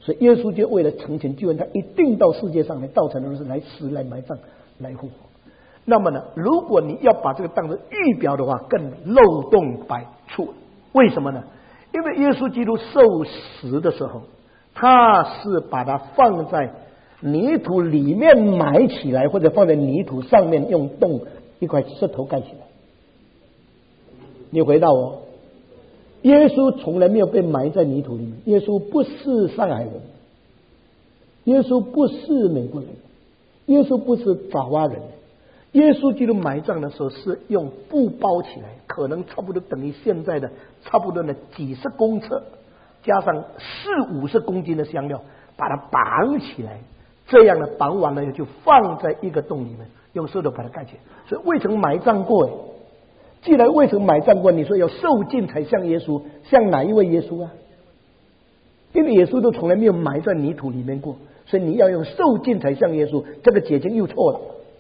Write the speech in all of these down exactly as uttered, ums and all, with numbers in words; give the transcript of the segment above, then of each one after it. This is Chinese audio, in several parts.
所以耶稣就为了成全救恩，他一定到世界上来，道成肉身来死、来埋葬、来复活。那么呢，如果你要把这个当成预表的话，更漏洞百出。为什么呢？因为耶稣基督受死的时候，他是把它放在泥土里面埋起来，或者放在泥土上面用洞一块石头盖起来。你回答我，耶稣从来没有被埋在泥土里面，耶稣不是上海人，耶稣不是美国人，耶稣不是爪哇人。耶稣基督埋葬的时候是用布包起来，可能差不多等于现在的差不多的几十公尺，加上四五十公斤的香料，把它绑起来。这样呢，绑完了就放在一个洞里面，用石头把它盖起来。所以未曾埋葬过。既然未曾埋葬过，你说要受尽才像耶稣，像哪一位耶稣啊？因为耶稣都从来没有埋在泥土里面过，所以你要用受尽才像耶稣，这个解经又错了。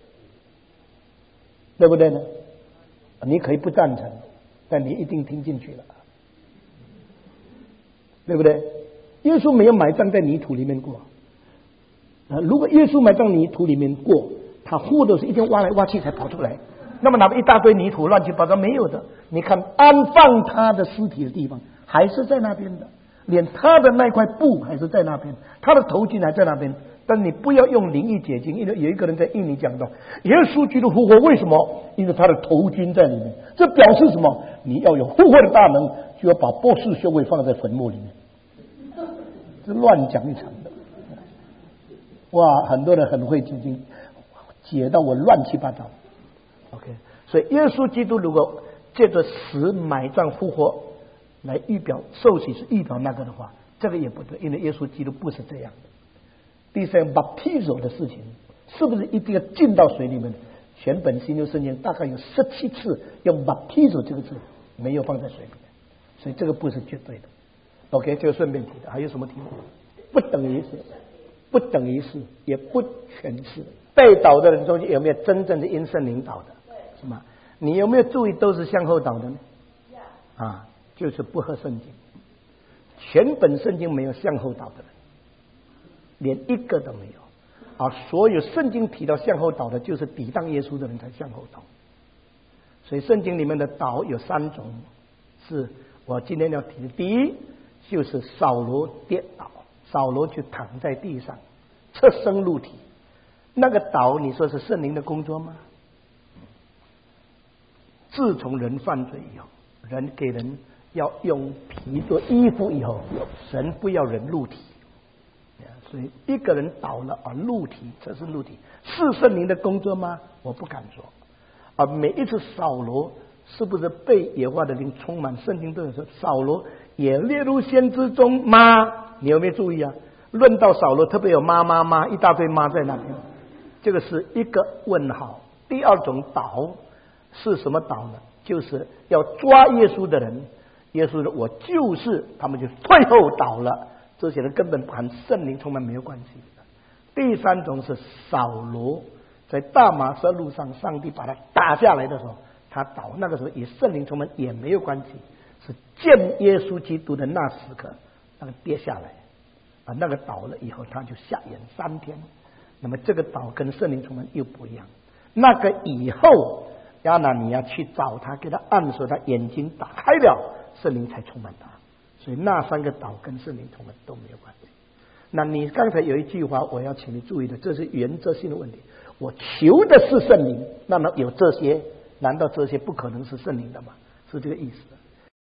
对不对呢？你可以不赞成，但你一定听进去了，对不对？耶稣没有埋葬在泥土里面过。如果耶稣埋葬泥土里面过，他活的是一定挖来挖去才跑出来，那么哪么一大堆泥土乱七八糟没有的？你看安放他的尸体的地方还是在那边的，连他的那块布还是在那边，他的头巾还在那边。但你不要用灵异解经，因为有一个人在印尼讲到耶稣基督复活，为什么？因为他的头巾在里面，这表示什么？你要有复活的大能，就要把波士修会放在坟墓里面，这乱讲一场的。哇，很多人很会解经，解到我乱七八糟。OK， 所以耶稣基督如果借着死、埋葬、复活来预表受洗是预表那个的话，这个也不对，因为耶稣基督不是这样的。第三 baptizo 的事情是不是一定要进到水里面？全本新约圣经大概有十七次用 baptizo 这个字，没有放在水里面，所以这个不是绝对的。OK， 这个顺便提的。还有什么题目？不等于是，不等于是，也不全是。被导的人中间有没有真正的因圣灵导的？是吗？你有没有注意都是向后导的呢？啊，就是不合圣经。全本圣经没有向后导的人。连一个都没有，而所有圣经提到向后倒的，就是抵挡耶稣的人才向后倒。所以圣经里面的倒有三种，是我今天要提的。第一就是扫罗跌倒，扫罗就躺在地上，侧身入体，那个倒你说是圣灵的工作吗？自从人犯罪以后，人给人要用皮做衣服以后，神不要人入体。所以一个人倒了而入体，这是入体，是圣灵的工作吗？我不敢说。而每一次扫罗是不是被耶和华的灵充满？圣经都有说扫罗也列入先知中吗？你有没有注意啊？论到扫罗，特别有妈妈妈一大堆妈在那边，这个是一个问号。第二种倒是什么倒呢？就是要抓耶稣的人，耶稣说我就是，他们就退后倒了。这些人根本和圣灵充满没有关系的。第三种是扫罗在大马色路上，上帝把他打下来的时候，他倒，那个时候与圣灵充满也没有关系，是见耶稣基督的那时刻，那个跌下来啊，那个倒了以后，他就下眼三天。那么这个倒跟圣灵充满又不一样。那个以后，亚拿尼亚去找他，给他按手，他眼睛打开了，圣灵才充满他。所以那三个岛跟圣灵充满都没有关系。那你刚才有一句话我要请你注意的，这是原则性的问题。我求的是圣灵，那么有这些，难道这些不可能是圣灵的吗？是这个意思的。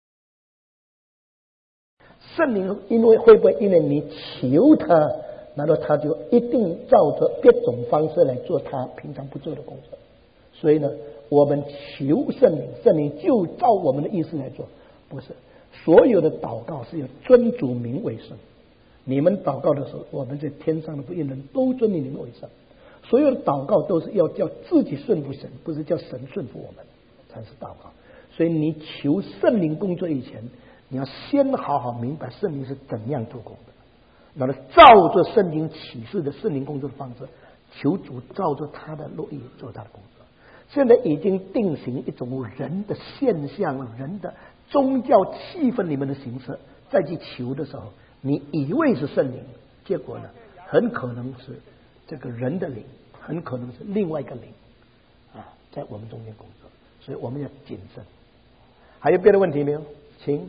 圣灵因为会不会因为你求他，难道他就一定照着别种方式来做他平常不做的工作？所以呢，我们求圣灵，圣灵就照我们的意思来做，不是。所有的祷告是要尊主名为圣。你们祷告的时候，我们在天上的不义人都尊你名为圣。所有的祷告都是要叫自己顺服神，不是叫神顺服我们，才是祷告。所以你求圣灵工作以前，你要先好好明白圣灵是怎样做工的，然后照着圣经启示的圣灵工作的方式，求主照着他的乐意做他的工作。现在已经定型一种人的现象，人的宗教气氛里面的形式，再去求的时候，你以为是圣灵， 结果呢，很可能是这个人的灵，很可能是另外一个灵啊，在我们中间工作，所以我们要谨慎。还有别的问题没有？请。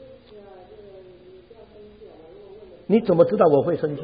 你怎么知道我会生气？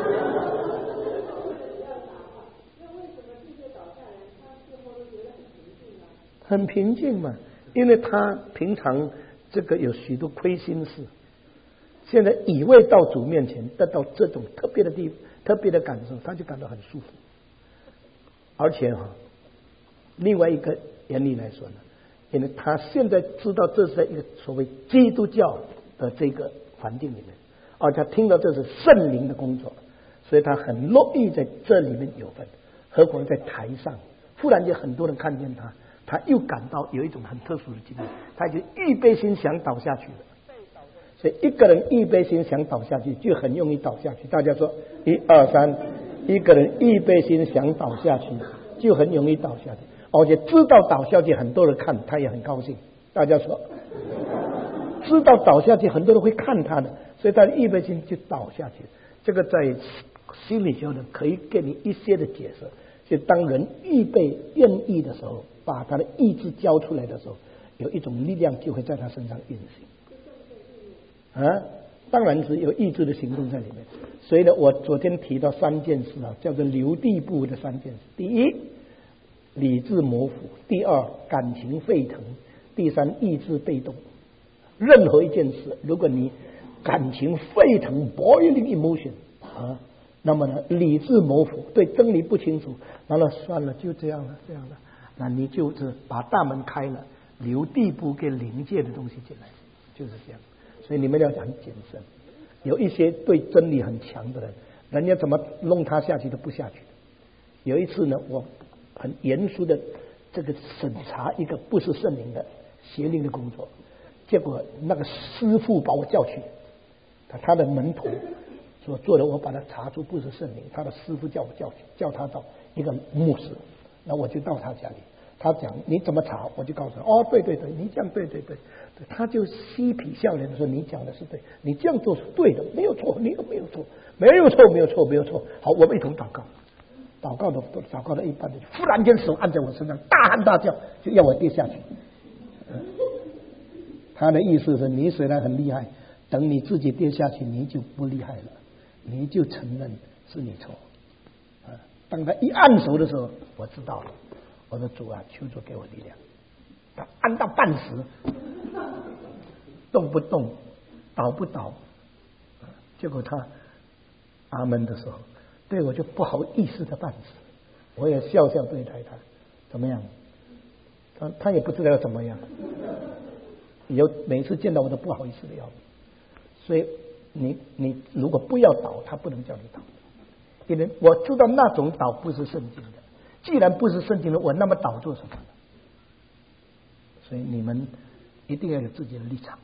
很平静嘛，因为他平常这个有许多亏心事，现在以为到主面前得到这种特别的地特别的感受，他就感到很舒服。而且哈、啊，另外一个原理来说呢，因为他现在知道这是在一个所谓基督教的这个环境里面，而他听到这是圣灵的工作，所以他很乐意在这里面有份。何况在台上，忽然间很多人看见他。他又感到有一种很特殊的经历，他就预备心想倒下去了。所以一个人预备心想倒下去，就很容易倒下去。大家说一二三，一个人预备心想倒下去，就很容易倒下去。而且知道倒下去，很多人看他也很高兴。大家说，知道倒下去，很多人会看他的，所以他的预备心就倒下去。这个在心理学呢，可以给你一些的解释。就当人预备愿意的时候，把他的意志交出来的时候，有一种力量就会在他身上运行。啊，当然是有意志的行动在里面。所以呢，我昨天提到三件事啊，叫做留地步的三件事：第一，理智模糊；第二，感情沸腾；第三，意志被动。任何一件事，如果你感情沸腾 （boiling emotion） 啊。那么呢，理智模糊，对真理不清楚，完了算了，就这样了，这样了，那你就是把大门开了，留地步给灵界的东西进来，就是这样。所以你们要很谨慎。有一些对真理很强的人，人家怎么弄他下去都不下去。有一次呢，我很严肃的这个审查一个不是圣灵的邪灵的工作，结果那个师父把我叫去，他他的门徒。所做的，我把他查出不是圣灵，他的师傅叫我叫去，叫他到一个牧师，那我就到他家里，他讲你怎么查，我就告诉他，哦，对对对，你讲对对对，他就嬉皮笑脸的说你讲的是对，你这样做是对的，没有错，你有没有错，没有错，没有错，没有错。好，我们一同祷告，祷告的祷告到一半的，忽然间手按在我身上，大喊大叫，就要我跌下去。嗯、他的意思是你虽然很厉害，等你自己跌下去，你就不厉害了。你就承认是你错啊！当他一按手的时候，我知道了。我说主啊，求主给我力量。他按到半时，动不动，倒不倒，结果他阿门的时候，对我就不好意思的半死。我也笑笑对待他，怎么样？他他也不知道要怎么样。有每次见到我都不好意思的要命，所以。你你如果不要倒，他不能叫你倒，因为我知道那种倒不是圣经的。既然不是圣经的，我那么倒做什么呢？所以你们一定要有自己的立场。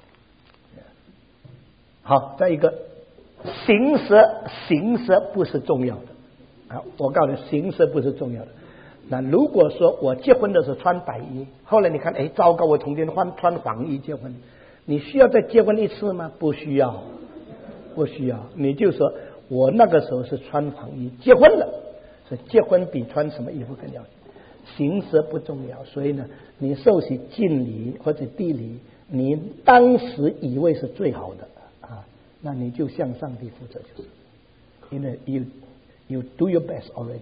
好，再一个，形式形式不是重要的啊！我告诉你，形式不是重要的。那如果说我结婚的时候穿白衣，后来你看，哎，糟糕，我从今换穿黄衣结婚，你需要再结婚一次吗？不需要。不需要，你就说我那个时候是穿黄衣结婚了，所以结婚比穿什么衣服更要紧。形式不重要，所以呢，你受洗敬礼或者地礼，你当时以为是最好的啊，那你就向上帝负责就是，因为 you you do your best already。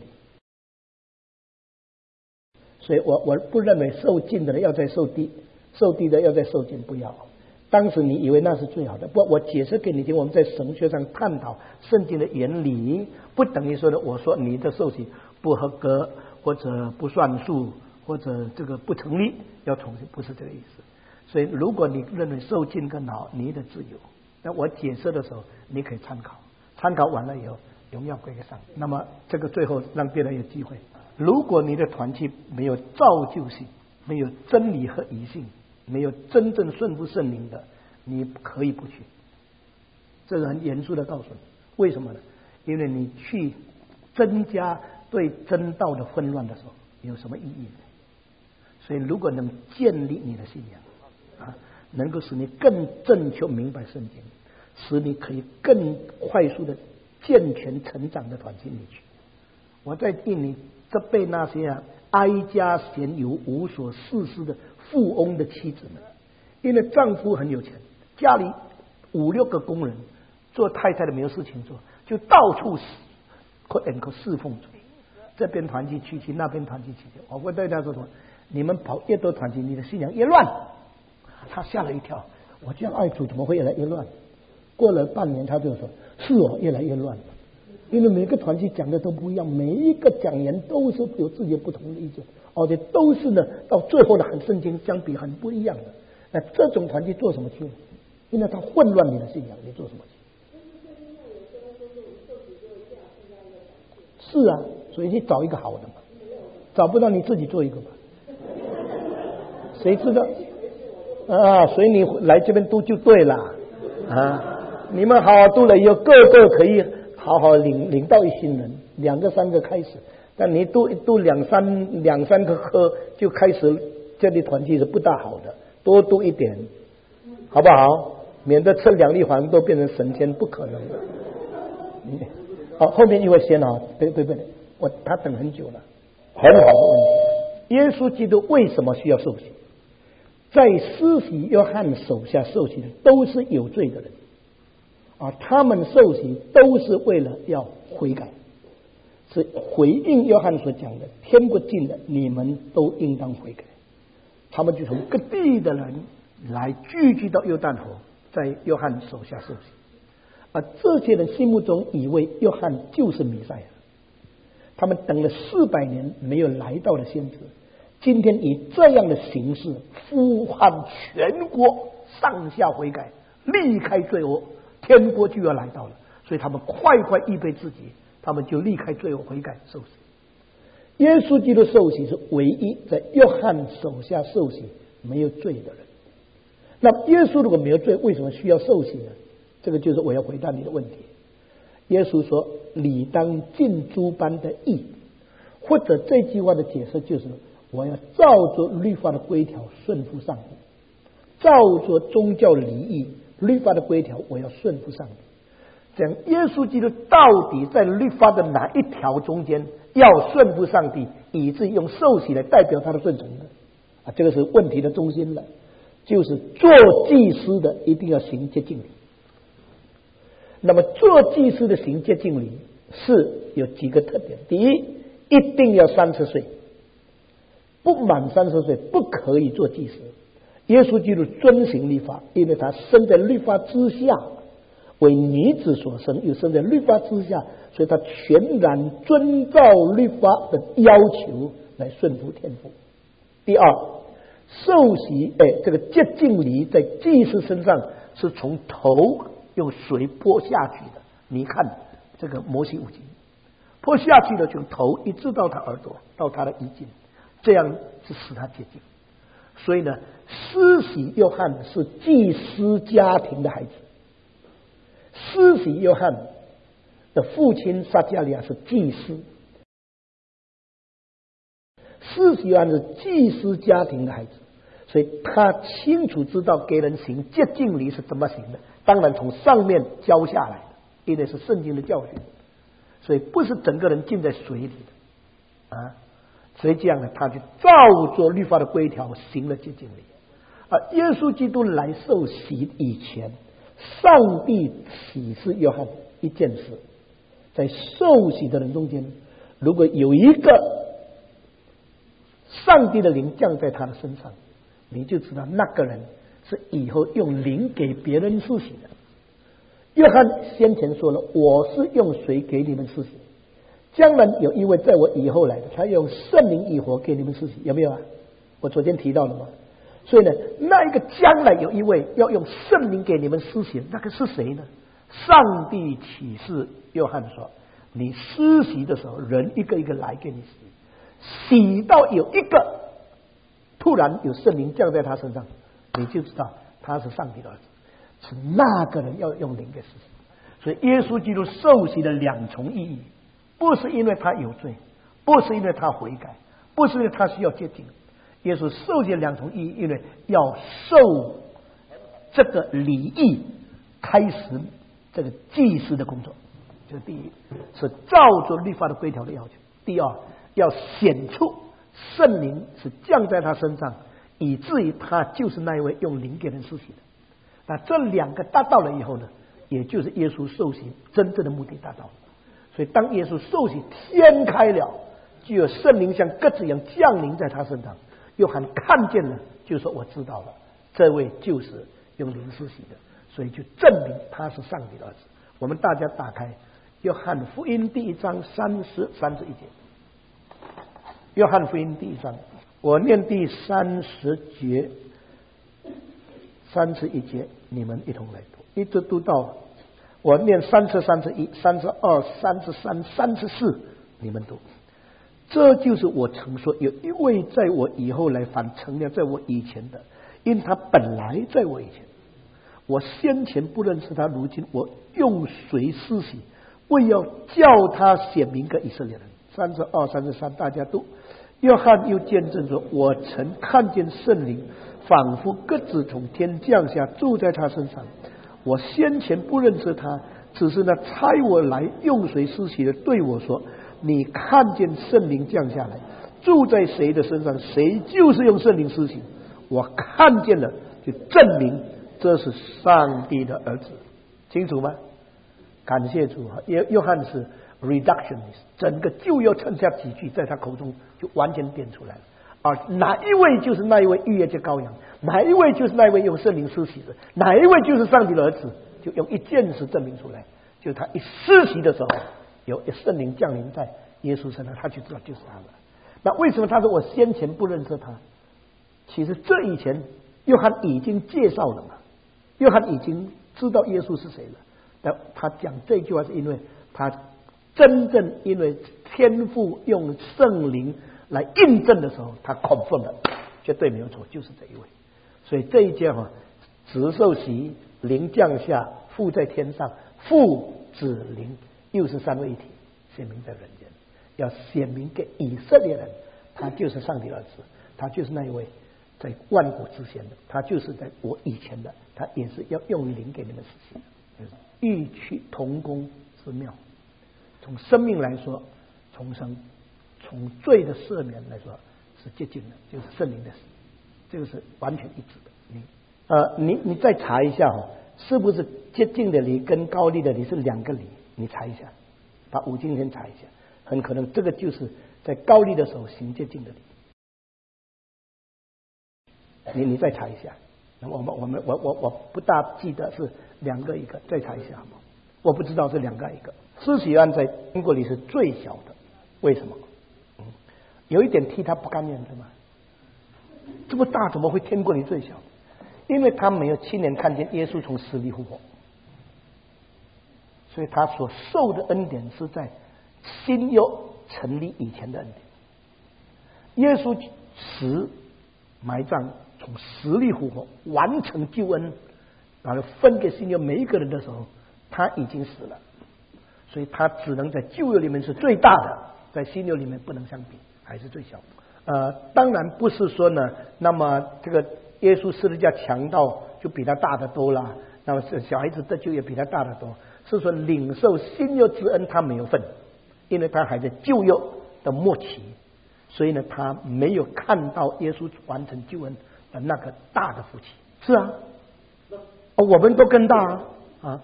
所以我我不认为受敬的人要再受地，受地的要再受敬，不要。当时你以为那是最好的，不，我解释给你听。我们在神学上探讨圣经的原理，不等于说的我说你的受洗不合格，或者不算数，或者这个不成立，要重新，不是这个意思。所以，如果你认为受尽更好，你的自由，那我解释的时候你可以参考，参考完了以后，荣耀归给上帝。那么这个最后让别人有机会。如果你的团契没有造就性，没有真理和疑性，没有真正顺服圣灵的，你可以不去。这是很严肃的告诉你，为什么呢？因为你去增加对真道的混乱的时候，有什么意义呢？所以，如果能建立你的信仰啊，能够使你更正确明白圣经，使你可以更快速的健全成长的团契里去。我在印尼这被那些啊哀家闲游无所事事的富翁的妻子们，因为丈夫很有钱，家里五六个工人，做太太的没有事情做，就到处可能够侍奉主，这边团契去去，那边团契去去。我会对他说什么？你们跑越多团契，你的信仰越乱。他吓了一跳，我这样爱主怎么会越来越乱？过了半年，他就说：“是哦，越来越乱。”因为每个团契讲的都不一样，每一个讲员都是有自己不同的意见，而且都是呢，到最后的很圣经相比很不一样的。那这种团契做什么去？因为它混乱你的信仰，你做什么去？是啊，所以你找一个好的嘛，找不到你自己做一个嘛。谁知道啊？所以你来这边读就对了啊！你们好好读了以后，个个可以好好领领到一新人，两个三个开始。但你读读两三两三个科就开始，这里团契是不大好的，多读一点，好不好？免得吃两粒黄豆变成神仙，不可能的。好，后面一位先啊，对对对，我他等很久了，很好的问题。耶稣基督为什么需要受洗？在施洗约翰手下受洗的都是有罪的人啊，他们受洗都是为了要悔改，是回应约翰所讲的天国近了，你们都应当悔改。他们就从各地的人来聚集到约旦河，在约翰手下受洗，而这些人心目中以为约翰就是弥赛亚，他们等了四百年没有来到的先知，今天以这样的形式呼喊全国上下悔改，离开罪恶，天国就要来到了。所以他们快快预备自己，他们就离开罪恶悔改受洗。耶稣基督受洗是唯一在约翰手下受洗没有罪的人。那耶稣如果没有罪，为什么需要受洗呢？这个就是我要回答你的问题。耶稣说理当尽诸般的义，或者这句话的解释就是我要照着律法的规条顺服上帝，照着宗教礼仪律法的规条我要顺服上帝。讲耶稣基督到底在律法的哪一条中间要顺服上帝，以致用受洗来代表他的顺从的啊，这个是问题的中心了。就是做祭司的一定要行洁净礼。那么做祭司的行洁净礼是有几个特点。第一，一定要三十岁，不满三十岁不可以做祭司。耶稣基督遵行律法，因为他生在律法之下，为女子所生，又生在律法之下，所以他全然遵照律法的要求来顺服天父。第二，受洗，哎，这个洁净礼在祭司身上是从头用水泼下去的。你看这个摩西五经，泼下去的从头一直到他耳朵，到他的衣襟，这样是使他洁净。所以呢，施洗约翰是祭司家庭的孩子。施洗约翰的父亲撒加利亚是祭司，施洗约翰是祭司家庭的孩子，所以他清楚知道给人行洁净礼是怎么行的。当然从上面教下来的，因为是圣经的教训，所以不是整个人浸在水里的啊。所以这样呢，他就照着律法的规条行了洁净礼。而耶稣基督来受洗以前，上帝启示约翰一件事，在受洗的人中间，如果有一个上帝的灵降在他的身上，你就知道那个人是以后用灵给别人施洗的。约翰先前说了，我是用水给你们施洗，将来有一位在我以后来的，他用圣灵以火给你们施洗，有没有啊？我昨天提到了吗？所以呢，那一个将来有一位要用圣灵给你们施洗，那个是谁呢？上帝启示约翰说，你施洗的时候，人一个一个来给你洗，洗到有一个突然有圣灵降在他身上，你就知道他是上帝的儿子，是那个人要用灵给施洗。所以耶稣基督受洗的两重意义，不是因为他有罪，不是因为他悔改，不是因为他需要洁净。耶稣受洗两重意义，因为要受这个礼仪，开始这个祭司的工作。 这第一是照着律法的规条的要求。第二，要显出圣灵是降在他身上，以至于他就是那一位用灵给人施洗的。那这两个达到了以后呢，也就是耶稣受洗真正的目的达到了。所以当耶稣受洗，天开了，就有圣灵像鸽子一样降临在他身上。约翰看见了，就说我知道了，这位就是用灵施洗的，所以就证明他是上帝的儿子。我们大家打开约翰福音第一章三十三十一节。约翰福音第一章，我念第三十节、三十一节，你们一同来读，一直读到我念三十、三十一、三十二、三十三、三十四，你们读。这就是我曾说，有一位在我以后来，反成了在我以前的，因他本来在我以前。我先前不认识他，如今我用水施洗，为要叫他显明给以色列人。三十二、三十三，大家读。约翰又见证说，我曾看见圣灵仿佛鸽子从天降下，住在他身上。我先前不认识他，只是那差我来用水施洗的对我说，你看见圣灵降下来，住在谁的身上，谁就是用圣灵施洗。我看见了，就证明这是上帝的儿子，清楚吗？感谢主啊！约约翰是 reductionist， 整个就要剩下几句，在他口中就完全点出来了。而哪一位就是那一位逾越节羔羊，哪一位就是那一位用圣灵施洗的，哪一位就是上帝的儿子，就用一件事证明出来，就是他一施洗的时候，有圣灵降临在耶稣身上，他就知道就是他了。那为什么他说我先前不认识他？其实这以前约翰已经介绍了嘛，约翰已经知道耶稣是谁了。但他讲这句话是因为他真正因为天父用圣灵来印证的时候，他 confirm 了，绝对没有错，就是这一位。所以这一节哈，子受洗，灵降下，父在天上，父子灵又是三位一体，显明在人间，要显明给以色列人，他就是上帝的儿子，他就是那一位在万古之前的，他就是在我以前的，他也是要用灵给你们实现的。异曲同工之妙，从生命来说重生，从罪的赦免来说是接近的，就是圣灵的死，这个是完全一致的。你呃，你你再查一下哦，是不是接近的理跟高利的理是两个理？你查一下，把五经先查一下，很可能这个就是在高利的时候行接近的理。你你再查一下。我们我们我我我不大记得是两个一个，再查一下好不好？我不知道是两个一个。施洗约翰在天国里是最小的，为什么？嗯，有一点替他不甘愿的嘛。这么大怎么会天国里最小？因为他没有亲眼看见耶稣从死里复活，所以他所受的恩典是在新约成立以前的恩典。耶稣死埋葬，从死里复活，完成救恩，然后分给新约每一个人的时候，他已经死了，所以他只能在旧约里面是最大的，在新约里面不能相比，还是最小的。呃，当然不是说呢，那么这个耶稣十字架强盗就比他大得多了，那么小孩子得救也比他大得多，是说领受新约之恩他没有份，因为他还在旧约的末期，所以呢，他没有看到耶稣完成救恩的那个大的福气。是啊，哦、我们都更大啊啊！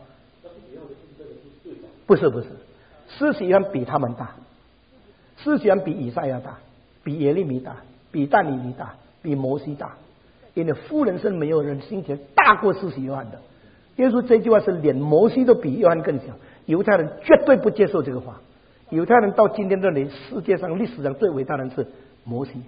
不是不是，施洗约翰比他们大，施洗约翰比以赛亚大，比耶利米大，比但以理大，比摩西大。因为夫人是没有人心前大过施洗约翰的。耶稣这句话是连摩西都比约翰更小，犹太人绝对不接受这个话。犹太人到今天认为世界上历史上最伟大的人是摩西，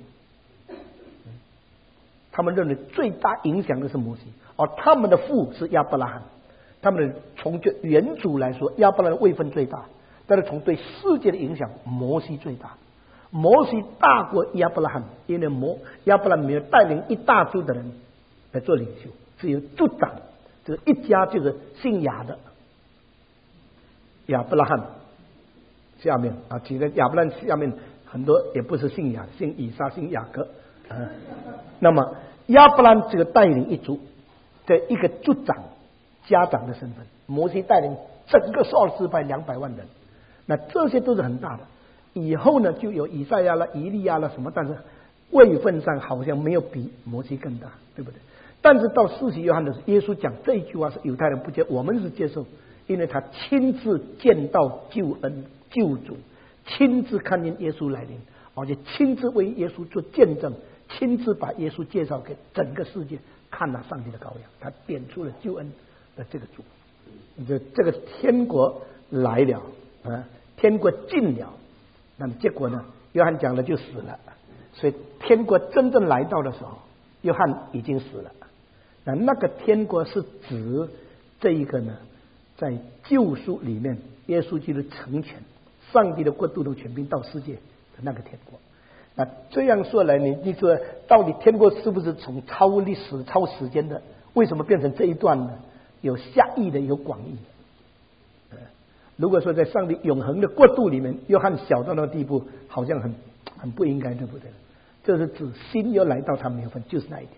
他们认为最大影响的是摩西，而他们的父是亚伯拉罕。他们从这原主来说，亚伯拉罕位分最大，但是从对世界的影响，摩西最大。摩西大过亚伯拉罕，因为摩亚伯拉罕没有带领一大族的人来做领袖，只有族长，这个一家就是姓亚的亚伯拉罕下面啊，几个亚伯拉罕下面很多也不是姓亚，姓以撒，姓雅各。嗯，那么亚伯拉罕这个带领一族的一个族长、家长的身份，摩西带领整个扫罗支派两百万人，那这些都是很大的。以后呢，就有以赛亚了、以利亚了什么，但是位分上好像没有比摩西更大，对不对？但是到施洗约翰的时候，耶稣讲这一句话是犹太人不接，我们是接受，因为他亲自见到救恩、救主，亲自看见耶稣来临，而且亲自为耶稣做见证，亲自把耶稣介绍给整个世界看了上帝的羔羊，他点出了救恩的这个主。这这个天国来了啊，天国近了，那么结果呢？约翰讲了就死了，所以天国真正来到的时候，约翰已经死了。那那个天国是指这一个呢，在救赎里面，耶稣基督成全上帝的国度的权柄到世界的那个天国。那这样说来，你你说到底天国是不是从超历史、超时间的？为什么变成这一段呢？有狭义的，有广义的。如果说在上帝永恒的国度里面，约翰小到那个地步，好像很很不应该，对不对？这是指新约来到他没有份，就是那一点。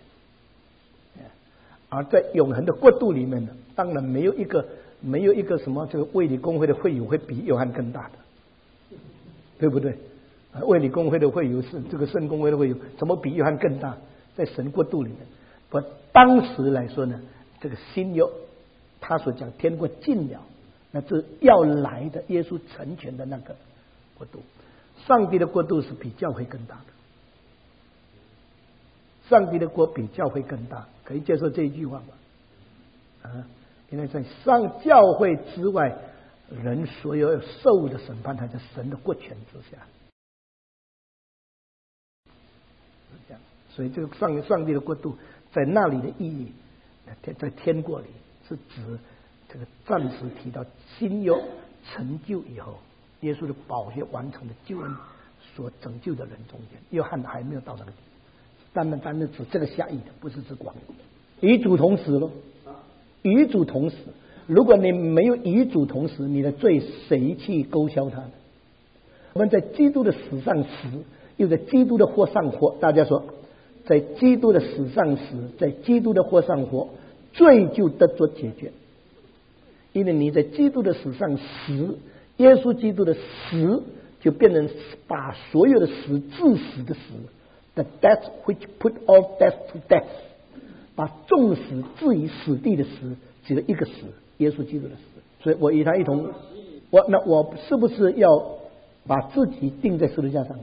而在永恒的国度里面呢，当然没有一个没有一个什么这个卫理公会的会友会比约翰更大的，对不对？卫理公会的会友是这个圣公会的会友，怎么比约翰更大？在神国度里面，不，当时来说呢，这个新约他所讲天国近了，那这要来的耶稣成全的那个国度，上帝的国度是比教会更大的。上帝的国比教会更大，可以接受这一句话吗？啊，因为在上教会之外，人所有受的审判，还在神的国权之下。是这样，所以这个上上帝的国度在那里的意义，在天国里是指这个暂时提到新约成就以后，耶稣的宝血完成的救恩所拯救的人中间，约翰还没有到那个地方。当然，当然指这个狭义的，不是指广义的。与主同死咯，与主同死。如果你没有与主同死，你的罪谁去勾销他呢？我们在基督的死上死，又在基督的活上活。大家说，在基督的死上死，在基督的活上活，罪就得着解决。因为你在基督的死上死，耶稣基督的死就变成把所有的死致死的死。The death which put all death to death， 把众死置于死地的死，只有一个死，耶稣基督的死。所以我与他一同，我那我是不是要把自己钉在十字架上？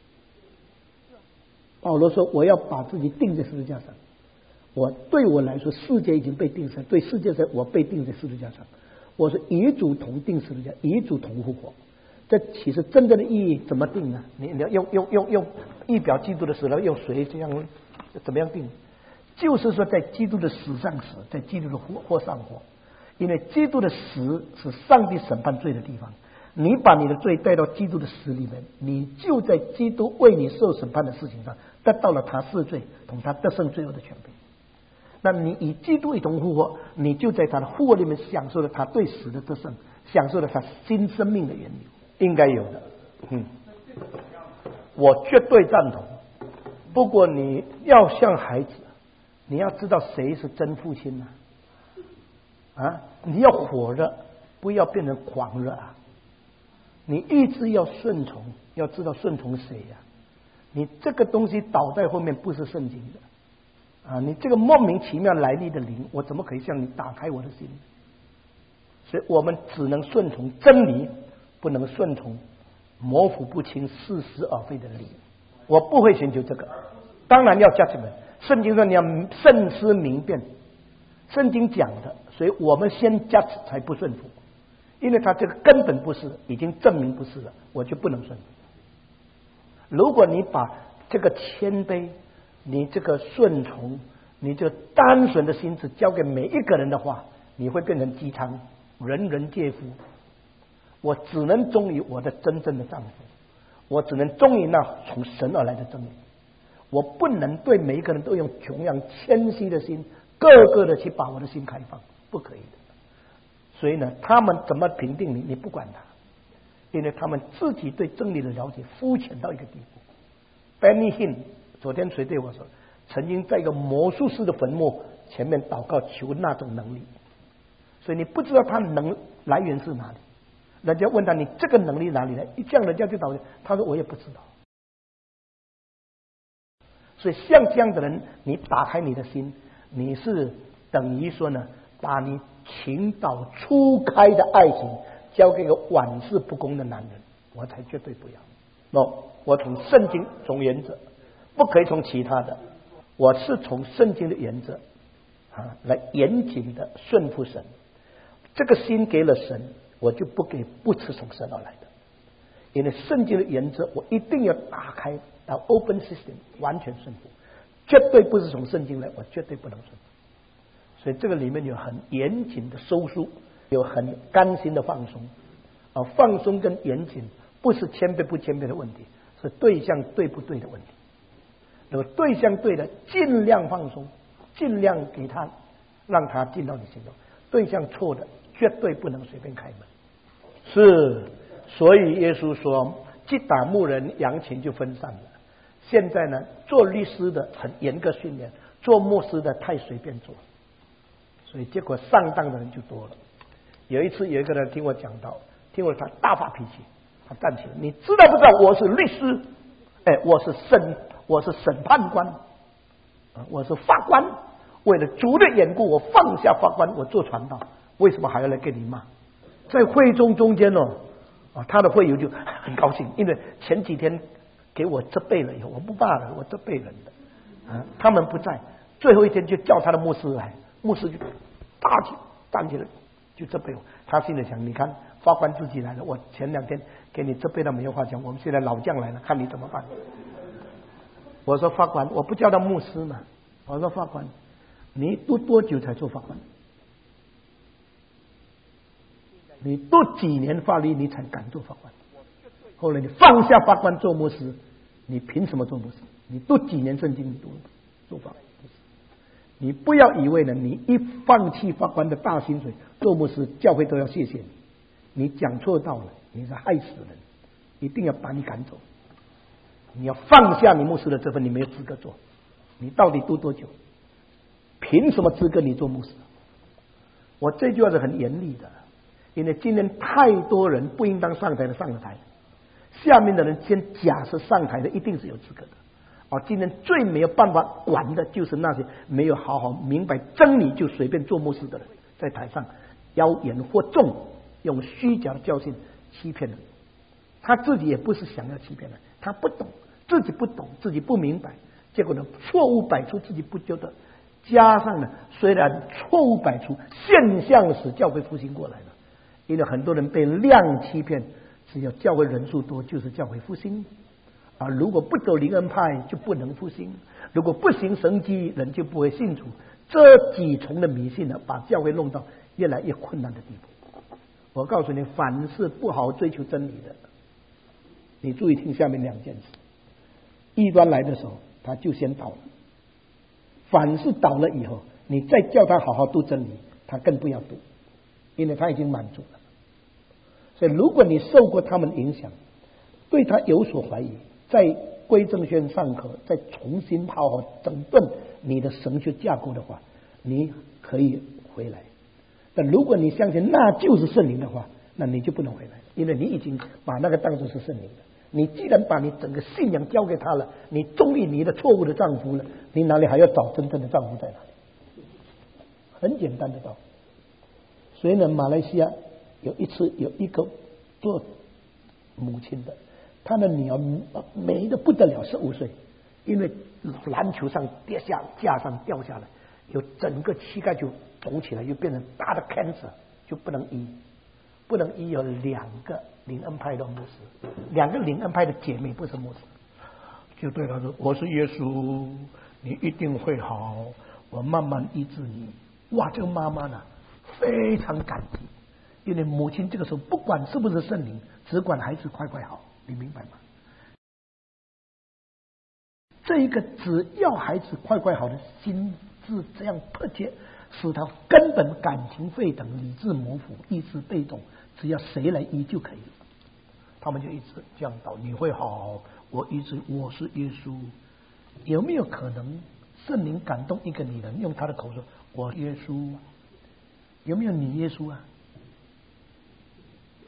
保罗说我要把自己钉在十字架上。我对我来说，世界已经被钉上，对世界上我被钉在十字架上。我是与主同钉十字架，与主同复活。这其实真正的意义怎么定呢？你你要用用用用一表基督的死，然后用谁这样怎么样定？就是说，在基督的死上死，在基督的活活上活。因为基督的死是上帝审判罪的地方，你把你的罪带到基督的死里面，你就在基督为你受审判的事情上得到了他赦罪同他得胜罪恶的权柄。那你与基督一同复活，你就在他的复活里面享受了他对死的得胜，享受了他新生命的源流。应该有的，嗯，我绝对赞同。不过你要像孩子，你要知道谁是真父亲呢？啊，你要火热，不要变成狂热啊！你一直要顺从，要知道顺从谁呀、啊？你这个东西倒在后面不是圣经的啊！你这个莫名其妙来历的灵，我怎么可以向你打开我的心？所以我们只能顺从真理。不能顺从模糊不清、似是而非的理，我不会寻求这个。当然要 judgment， 圣经上你要慎思明辨，圣经讲的，所以我们先 judge 才不顺服，因为他这个根本不是，已经证明不是了，我就不能顺服。如果你把这个谦卑、你这个顺从、你这个单纯的心智交给每一个人的话，你会变成鸡汤，人人皆服。我只能忠于我的真正的丈夫，我只能忠于那从神而来的真理。我不能对每一个人都用同样谦虚的心，个个的去把我的心开放，不可以的。所以呢，他们怎么评定你，你不管他，因为他们自己对真理的了解肤浅到一个地步。Benny Hinn 昨天谁对我说，曾经在一个魔术师的坟墓前面祷告求那种能力，所以你不知道他能来源是哪里？人家问他你这个能力哪里来？一这样人家就倒，他说我也不知道。所以像这样的人，你打开你的心，你是等于说呢，把你倾倒初开的爱情交给一个玩世不恭的男人，我才绝对不要。no， 我从圣经从原则，不可以从其他的，我是从圣经的原则啊来严谨的顺服神。这个心给了神，我就不给不是从神而来的，因为圣经的原则我一定要打开到 open system， 完全顺服，绝对不是从圣经来，我绝对不能顺服。所以这个里面有很严谨的收束，有很甘心的放松啊，放松跟严谨不是谦卑不谦卑的问题，是对象对不对的问题。如果对象对了，尽量放松，尽量给他让他进到你心中；对象错的，绝对不能随便开门。是，所以耶稣说，击打牧人，羊群就分散了。现在呢，做律师的很严格训练，做牧师的太随便做，所以结果上当的人就多了。有一次有一个人听我讲到，听我他大发脾气，他站起来，你知道不知道我是律师？哎，我是审我是审判官，我是法官，为了主的缘故，我放下法官，我做传道，为什么还要来跟你骂？在会中中间哦，啊，他的会友就很高兴，因为前几天给我责备了以后，我不骂了，我责备人的，啊，他们不在，最后一天就叫他的牧师来，牧师就大起站起来就责备我，他心里想，你看法官自己来了，我前两天给你责备到没有话讲，我们现在老将来了，看你怎么办。我说法官，我不叫他牧师嘛，我说法官，你读多久才做法官？你读几年法律你才敢做法官？后来你放下法官做牧师，你凭什么做牧师？你读几年圣经你读做法官？你不要以为呢，你一放弃法官的大薪水做牧师，教会都要谢谢你。你讲错道了，你是害死人，一定要把你赶走。你要放下你牧师的这份，你没有资格做。你到底读多久？凭什么资格你做牧师？我这句话是很严厉的，因为今天太多人不应当上台的上了台，下面的人先假设上台的一定是有资格的。哦，今天最没有办法管的就是那些没有好好明白真理就随便做牧师的人，在台上妖言惑众，用虚假的教训欺骗人。他自己也不是想要欺骗人，他不懂，自己不懂，自己不明白，结果呢错误百出，自己不觉得，加上呢虽然错误百出，现象使教会复兴过来了，因为很多人被量欺骗，只要教会人数多就是教会复兴啊！如果不走灵恩派就不能复兴，如果不行神迹人就不会信主，这几重的迷信呢，把教会弄到越来越困难的地步。我告诉你，凡是不好好追求真理的，你注意听下面两件事。异端来的时候他就先倒了，凡是倒了以后，你再叫他好好读真理，他更不要读，因为他已经满足了。所以如果你受过他们影响，对他有所怀疑，在归正宣上课，再重新好好整顿你的神学架构的话，你可以回来。但如果你相信那就是圣灵的话，那你就不能回来，因为你已经把那个当作是圣灵的。你既然把你整个信仰交给他了，你忠于你的错误的丈夫了，你哪里还要找真正的丈夫在哪里？很简单的道理。所以呢，马来西亚有一次有一个做母亲的，他的女儿美得不得了，十五岁，因为篮球上跌下架上掉下来，有整个膝盖就肿起来，又变成大的 cancer， 就不能医，不能医。有两个灵恩派的牧师，两个灵恩派的姐妹不是牧师，就对他说：“我是耶稣，你一定会好，我慢慢医治你。”哇，这个妈妈呢非常感激，因为母亲这个时候不管是不是圣灵，只管孩子快快好，你明白吗？这一个只要孩子快快好的心智这样迫切，使他根本感情沸腾，理智模糊，意志被动，只要谁来医就可以了。他们就一直这样祷，你会好，我医治，我是耶稣。有没有可能圣灵感动一个女人，用她的口说我耶稣？有没有你耶稣啊？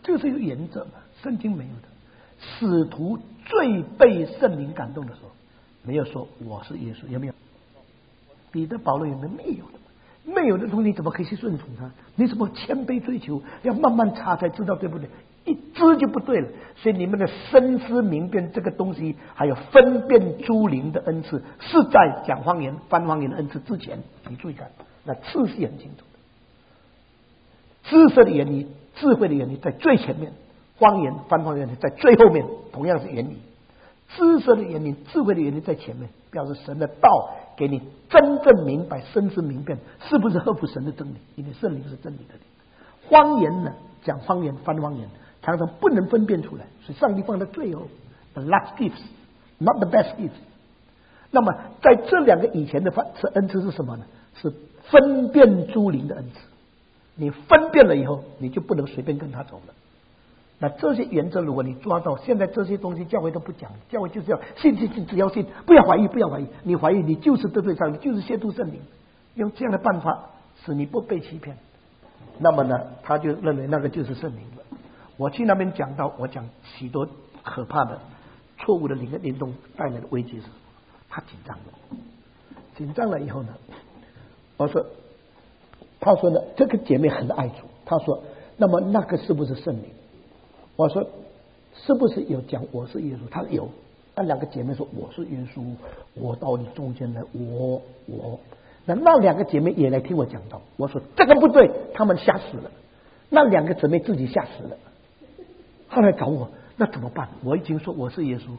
这个是有原则嘛，圣经没有的。使徒最被圣灵感动的时候，没有说我是耶稣，有没有？彼得、保罗有没有？没有的。没有的东西怎么可以去顺从他？你怎么谦卑追求？要慢慢查才知道对不对？一知就不对了。所以你们的深思明辨这个东西，还有分辨诸灵的恩赐，是在讲方言、翻方言的恩赐之前。你注意看，那次序很清楚的。知识的原理、智慧的原理在最前面，方言、翻方言在最后面，同样是原理。知识的原理、智慧的原理在前面，表示神的道给你真正明白、深思明辨，是不是合乎神的真理？因为圣灵是真理的灵。方言呢，讲方言、翻方言，常常不能分辨出来，所以上帝放在最后 ，the last gifts, not the best gifts。那么在这两个以前的恩赐是什么呢？是分辨诸灵的恩赐。你分辨了以后，你就不能随便跟他走了。那这些原则，如果你抓到，现在这些东西教会都不讲，教会就是要信信信，只要信，不要怀疑，不要怀疑。你怀疑，你就是得罪上帝，就是亵渎圣灵。用这样的办法使你不被欺骗，那么呢，他就认为那个就是圣灵了。我去那边讲到，我讲许多可怕的、错误的灵的联动带来的危机是，他紧张了，紧张了以后呢，我说，他说呢，这个姐妹很爱主，他说，那么那个是不是圣灵？我说是不是有讲我是耶稣？他说有。那两个姐妹说我是耶稣，我到你中间来，我我。那那两个姐妹也来听我讲道。我说这个不对，他们吓死了。那两个姊妹自己吓死了，后来找我，那怎么办？我已经说我是耶稣，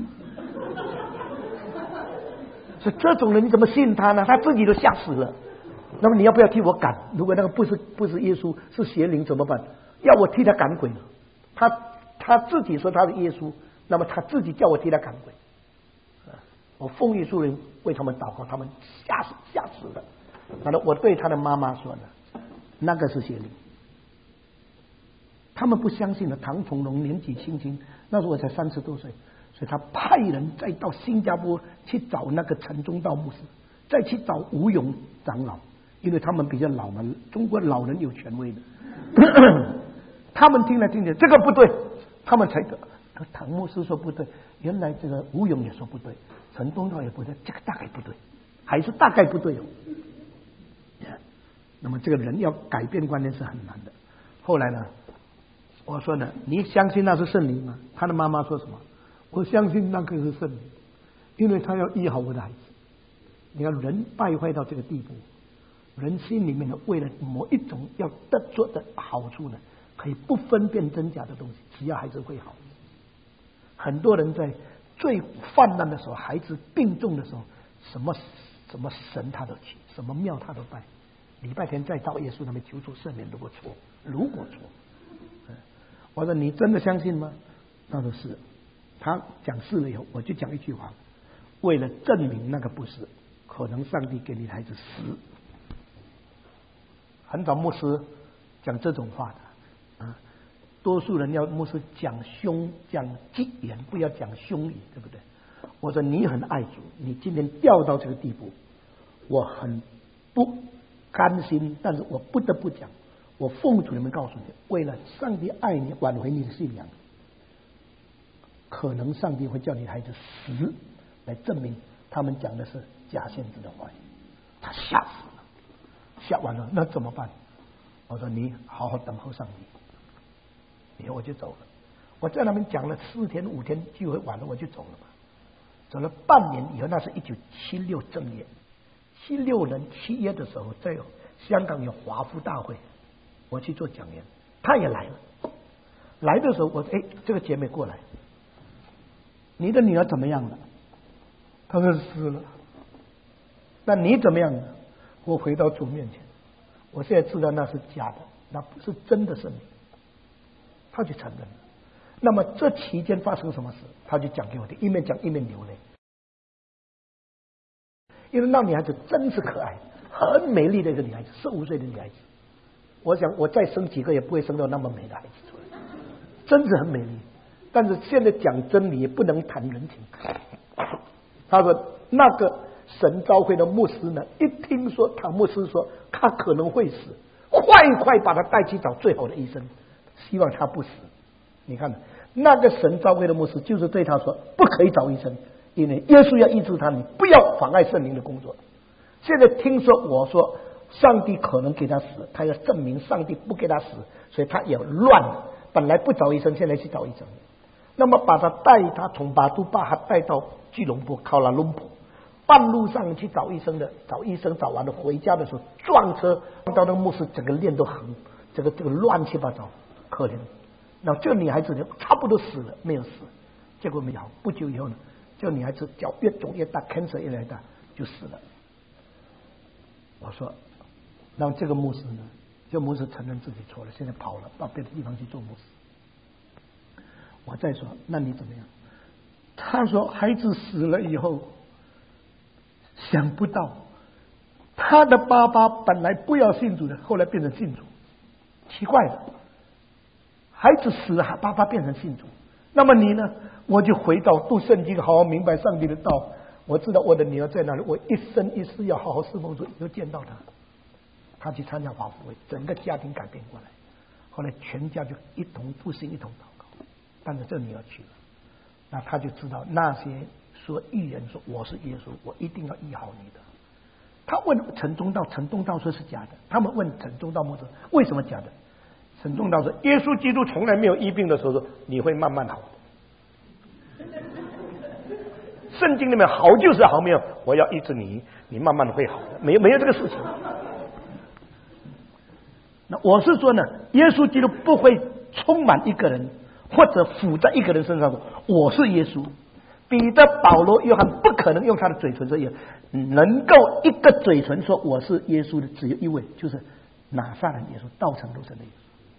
所以这种人你怎么信他呢？他自己都吓死了。那么你要不要替我赶？如果那个不是不是耶稣，是邪灵怎么办？要我替他赶鬼？他他自己说他是耶稣，那么他自己叫我替他赶鬼。我奉耶稣人为他们祷告，他们吓死吓死了。完了，我对他的妈妈说呢，那个是邪灵。他们不相信了。唐崇荣年纪轻轻，那时候我才三十多岁，所以他派人再到新加坡去找那个陈忠道牧师，再去找吴勇长老，因为他们比较老嘛，中国老人有权威的。他们听来听去，这个不对，他们才得。唐牧师说不对，原来这个吴勇也说不对，陈忠道也不对，这个大概不对，还是大概不对哦。那么这个人要改变观念是很难的。后来呢，我说呢，你相信那是圣灵吗？他的妈妈说什么？我相信那个是圣灵，因为他要医好我的孩子。你看人败坏到这个地步，人心里面呢，为了某一种要得着的好处呢，可以不分辨真假的东西，只要孩子会好。很多人在最泛滥的时候，孩子病重的时候，什么什么神他都去，什么庙他都拜。礼拜天再到耶稣那边求助赦免，如果错，如果错，嗯，我说你真的相信吗？他说是。他讲是了以后，我就讲一句话，为了证明那个不是，可能上帝给你的孩子死。很少牧师讲这种话的啊。多数人要牧师讲凶讲吉言，不要讲凶语，对不对？我说你很爱主，你今天掉到这个地步，我很不甘心，但是我不得不讲。我奉主你们告诉你，为了上帝爱你，挽回你的信仰，可能上帝会叫你的孩子死，来证明他们讲的是假先知的话语。他吓死了，吓完了，那怎么办？我说你好好等候上帝。以后我就走了。我在那边讲了四天五天聚会完了，我就走了嘛。走了半年以后，那是一九七六正月，七六年七月的时候，在香港有华夫大会，我去做讲员，他也来了。来的时候，我哎，这个姐妹过来，你的女儿怎么样了？她说死了。那你怎么样呢？我回到主面前，我现在知道那是假的，那不是真的圣灵。他就承认了。那么这期间发生什么事，他就讲给我听，一面讲一面流泪。因为那女孩子真是可爱，很美丽的一个女孩子，十五岁的女孩子。我想我再生几个也不会生到那么美的孩子出来，真是很美丽。但是现在讲真理也不能谈人情。他说那个神召会的牧师呢，一听说唐牧师说他可能会死，快快把他带去找最好的医生。 希望他不死。你看，那个神召会的牧师就是对他说，不可以找医生，因为耶稣要医治他，你不要妨碍圣灵的工作。现在听说我说上帝可能给他死，他要证明上帝不给他死，所以他也乱了。本来不找医生，现在去找医生。那么把他带他从巴都巴哈带到吉隆坡考拉隆坡，半路上去找医生的，找医生找完了回家的时候撞车，到那个牧师整个脸都横，这个这个乱七八糟，可怜。那这个女孩子呢，差不多死了，没有死，结果没有，不久以后呢，这个女孩子脚越肿越大 ，cancer 越来越大，就死了。我说，那这个牧师呢，这个牧师承认自己错了，现在跑了，到别的地方去做牧师。我再说，那你怎么样？他说，孩子死了以后，想不到他的爸爸本来不要信主的，后来变成信主，奇怪的。孩子死了，爸爸变成信主。那么你呢？我就回到读圣经，好好明白上帝的道。我知道我的女儿在哪里，我一生一世要好好侍奉主，以后见到她。她去参加华福会，整个家庭改变过来。后来全家就一同复兴，一同祷告。但是这女儿去了，那他就知道那些说预言说我是耶稣，我一定要医好你的。他问陈宗道，陈宗道说是假的。他们问陈宗道牧师为什么假的？陈宗道说耶稣基督从来没有医病的时候说你会慢慢好的。圣经里面好就是好，没有我要医治你，你慢慢的会好的，没有没有这个事情。那我是说呢，耶稣基督不会充满一个人或者附在一个人身上说我是耶稣。彼得、保罗、约翰不可能用他的嘴唇说耶，能够一个嘴唇说我是耶稣的只有一位，就是拿撒勒耶稣，道成肉身的耶稣。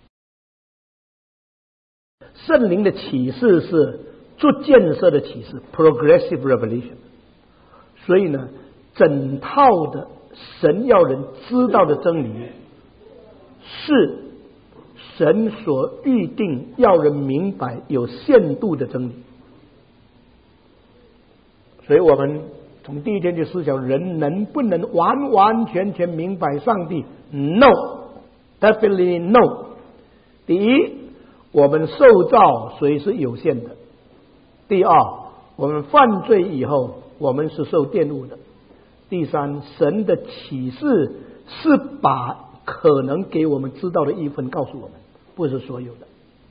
圣灵的启示是做建设的启示 progressive revelation， 所以呢整套的神要人知道的真理是神所预定要人明白有限度的真理。所以我们从第一天就思想人能不能完完全全明白上帝 No definitely no。 第一，我们受造所以是有限的。第二，我们犯罪以后我们是受玷污的。第三，神的启示是把可能给我们知道的一份告诉我们，不是所有的。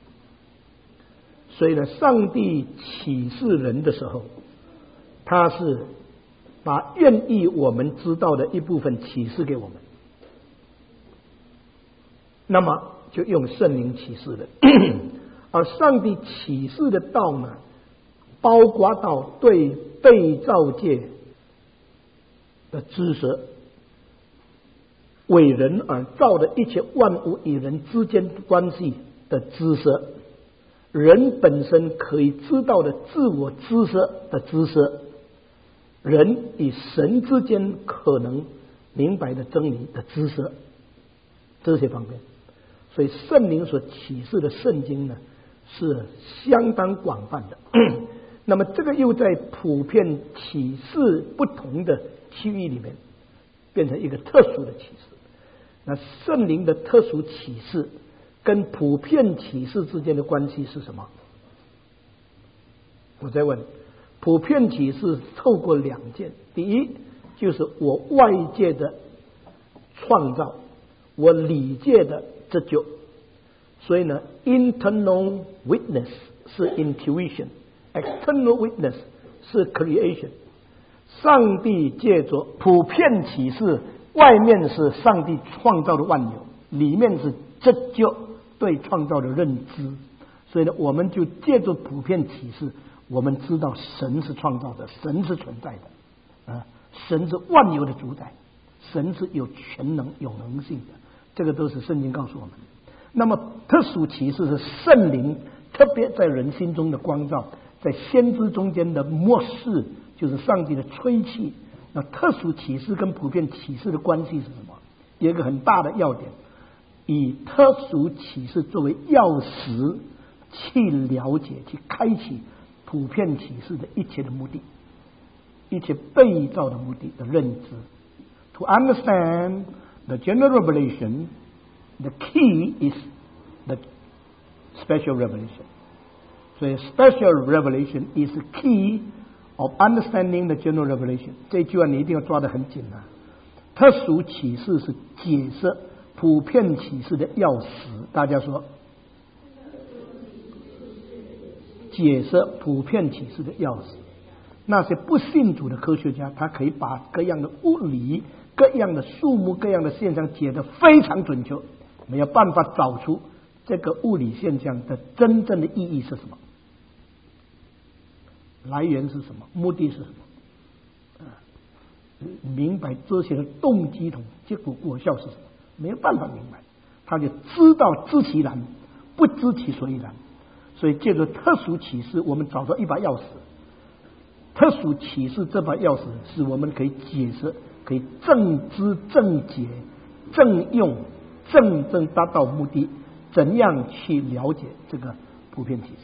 所以呢，上帝启示人的时候，他是把愿意我们知道的一部分启示给我们，那么就用圣灵启示的。而上帝启示的道呢，包括到对被造界的知识，为人而造的一切万物与人之间关系的知识，人本身可以知道的自我知识的知识，人与神之间可能明白的真理的知识，这些方面。所以圣灵所启示的圣经呢是相当广泛的。那么这个又在普遍启示不同的区域里面变成一个特殊的启示。那圣灵的特殊启示跟普遍启示之间的关系是什么？我再问，普遍启示透过两件，第一就是我外界的创造，我里界的这就，所以呢 internal witness 是 intuition， external witness 是 creation。 上帝借着普遍启示，外面是上帝创造的万有，里面是这就对创造的认知。所以呢，我们就借着普遍启示，我们知道神是创造者，神是存在的啊，神是万有的主宰，神是有全能有能性的，这个都是圣经告诉我们。那么特殊启示是圣灵特别在人心中的光照，在先知中间的默示，就是上帝的吹气。那特殊启示跟普遍启示的关系是什么？有一个很大的要点，以特殊启示作为钥匙去了解去开启普遍启示的一切的目的，一切被造的目的的认知。 To understand the general revelation, the key is the special revelation. 所以 special revelation is the key of understanding the general revelation. 这句话你一定要抓得很紧啊！特殊启示是解释普遍启示的钥匙。大家说，解释普遍启示的钥匙。那些不信主的科学家，他可以把各样的物理、各样的数目、各样的现象解得非常准确，没有办法找出这个物理现象的真正的意义是什么，来源是什么，目的是什么，啊，明白这些的动机同结果果效是什么，没有办法明白，他就知道知其然，不知其所以然。所以借着特殊启示，我们找到一把钥匙。特殊启示这把钥匙是我们可以解释，可以正知正解正用正正达到目的，怎样去了解这个普遍启示。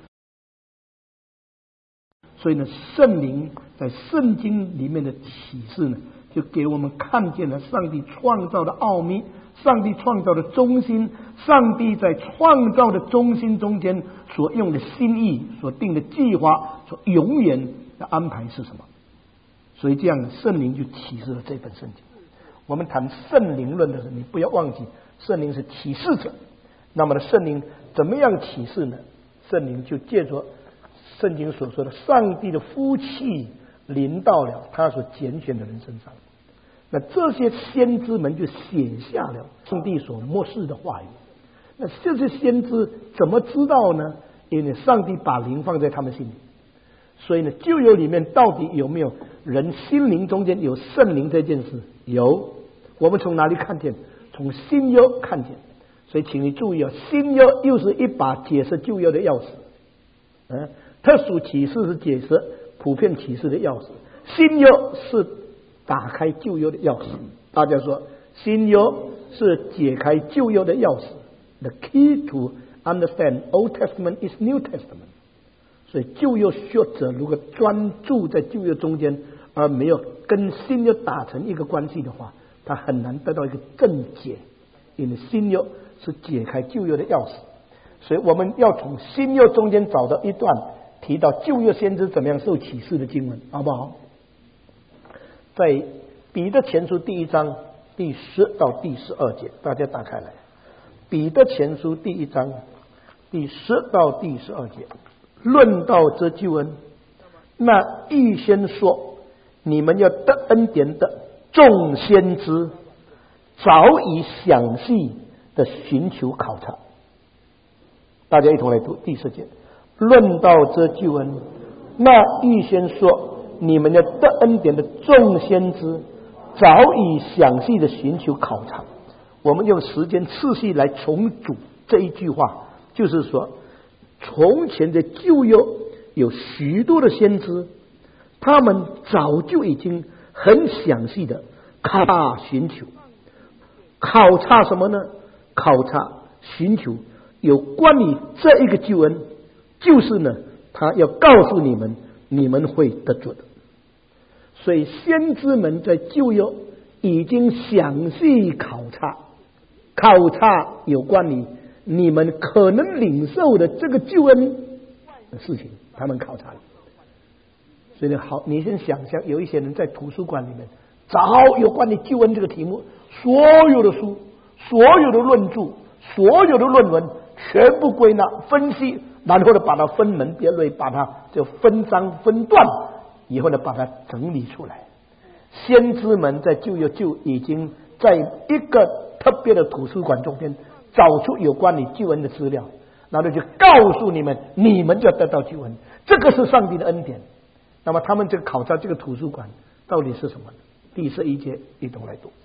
所以呢，圣灵在圣经里面的启示呢，就给我们看见了上帝创造的奥秘，上帝创造的中心，上帝在创造的中心中间所用的心意，所定的计划，所永远的安排是什么？所以这样圣灵就启示了这本圣经。我们谈圣灵论的时候，你不要忘记圣灵是启示者。那么呢，圣灵怎么样启示呢？圣灵就借着圣经所说的上帝的福气临到了他所拣选的人身上。那这些先知们就写下了上帝所默示的话语。那这些先知怎么知道呢？因为上帝把灵放在他们心里。所以呢，旧约里面到底有没有人心灵中间有圣灵这件事？有。我们从哪里看见？从新约看见。所以请你注意啊，新约又是一把解释旧约的钥匙。嗯，特殊启示是解释普遍启示的钥匙，新约是打开旧约的钥匙。大家说，新约是解开旧约的钥匙。The key to understand Old Testament is New Testament. 所以旧约学者如果专注在旧约中间，而没有跟新约打成一个关系的话，他很难得到一个正解。因为新约是解开旧约的钥匙，所以我们要从新约中间找到一段提到旧约先知怎么样受启示的经文，好不好？在彼得前书第一章第十到第十二节，大家打开来。彼得前书第一章第十到第十二节，论到这救恩，那预先说你们要得恩典的众先知，早已详细的寻求考察。大家一同来读第十节。论到这救恩，那预先说你们要得恩典的众先知，早已详细的寻求考察。我们用时间次序来重组这一句话，就是说从前的旧约有许多的先知，他们早就已经很详细的考察寻求。考察什么呢？考察寻求有关于这一个救恩，就是呢他要告诉你们你们会得着的。所以先知们在旧约已经详细考察考察有关于你们可能领受的这个救恩的事情，他们考察了。所以好，你先想象有一些人在图书馆里面找有关于救恩这个题目，所有的书，所有的论著，所有的论文全部归纳分析，然后呢把它分门别类，把它就分章分段，以后呢把它整理出来。先知们在旧约就已经在一个特别的图书馆中间找出有关于救恩的资料，然后就告诉你们你们就要得到救恩，这个是上帝的恩典。那么他们这个考察这个图书馆到底是什么呢？第十一节一同来读。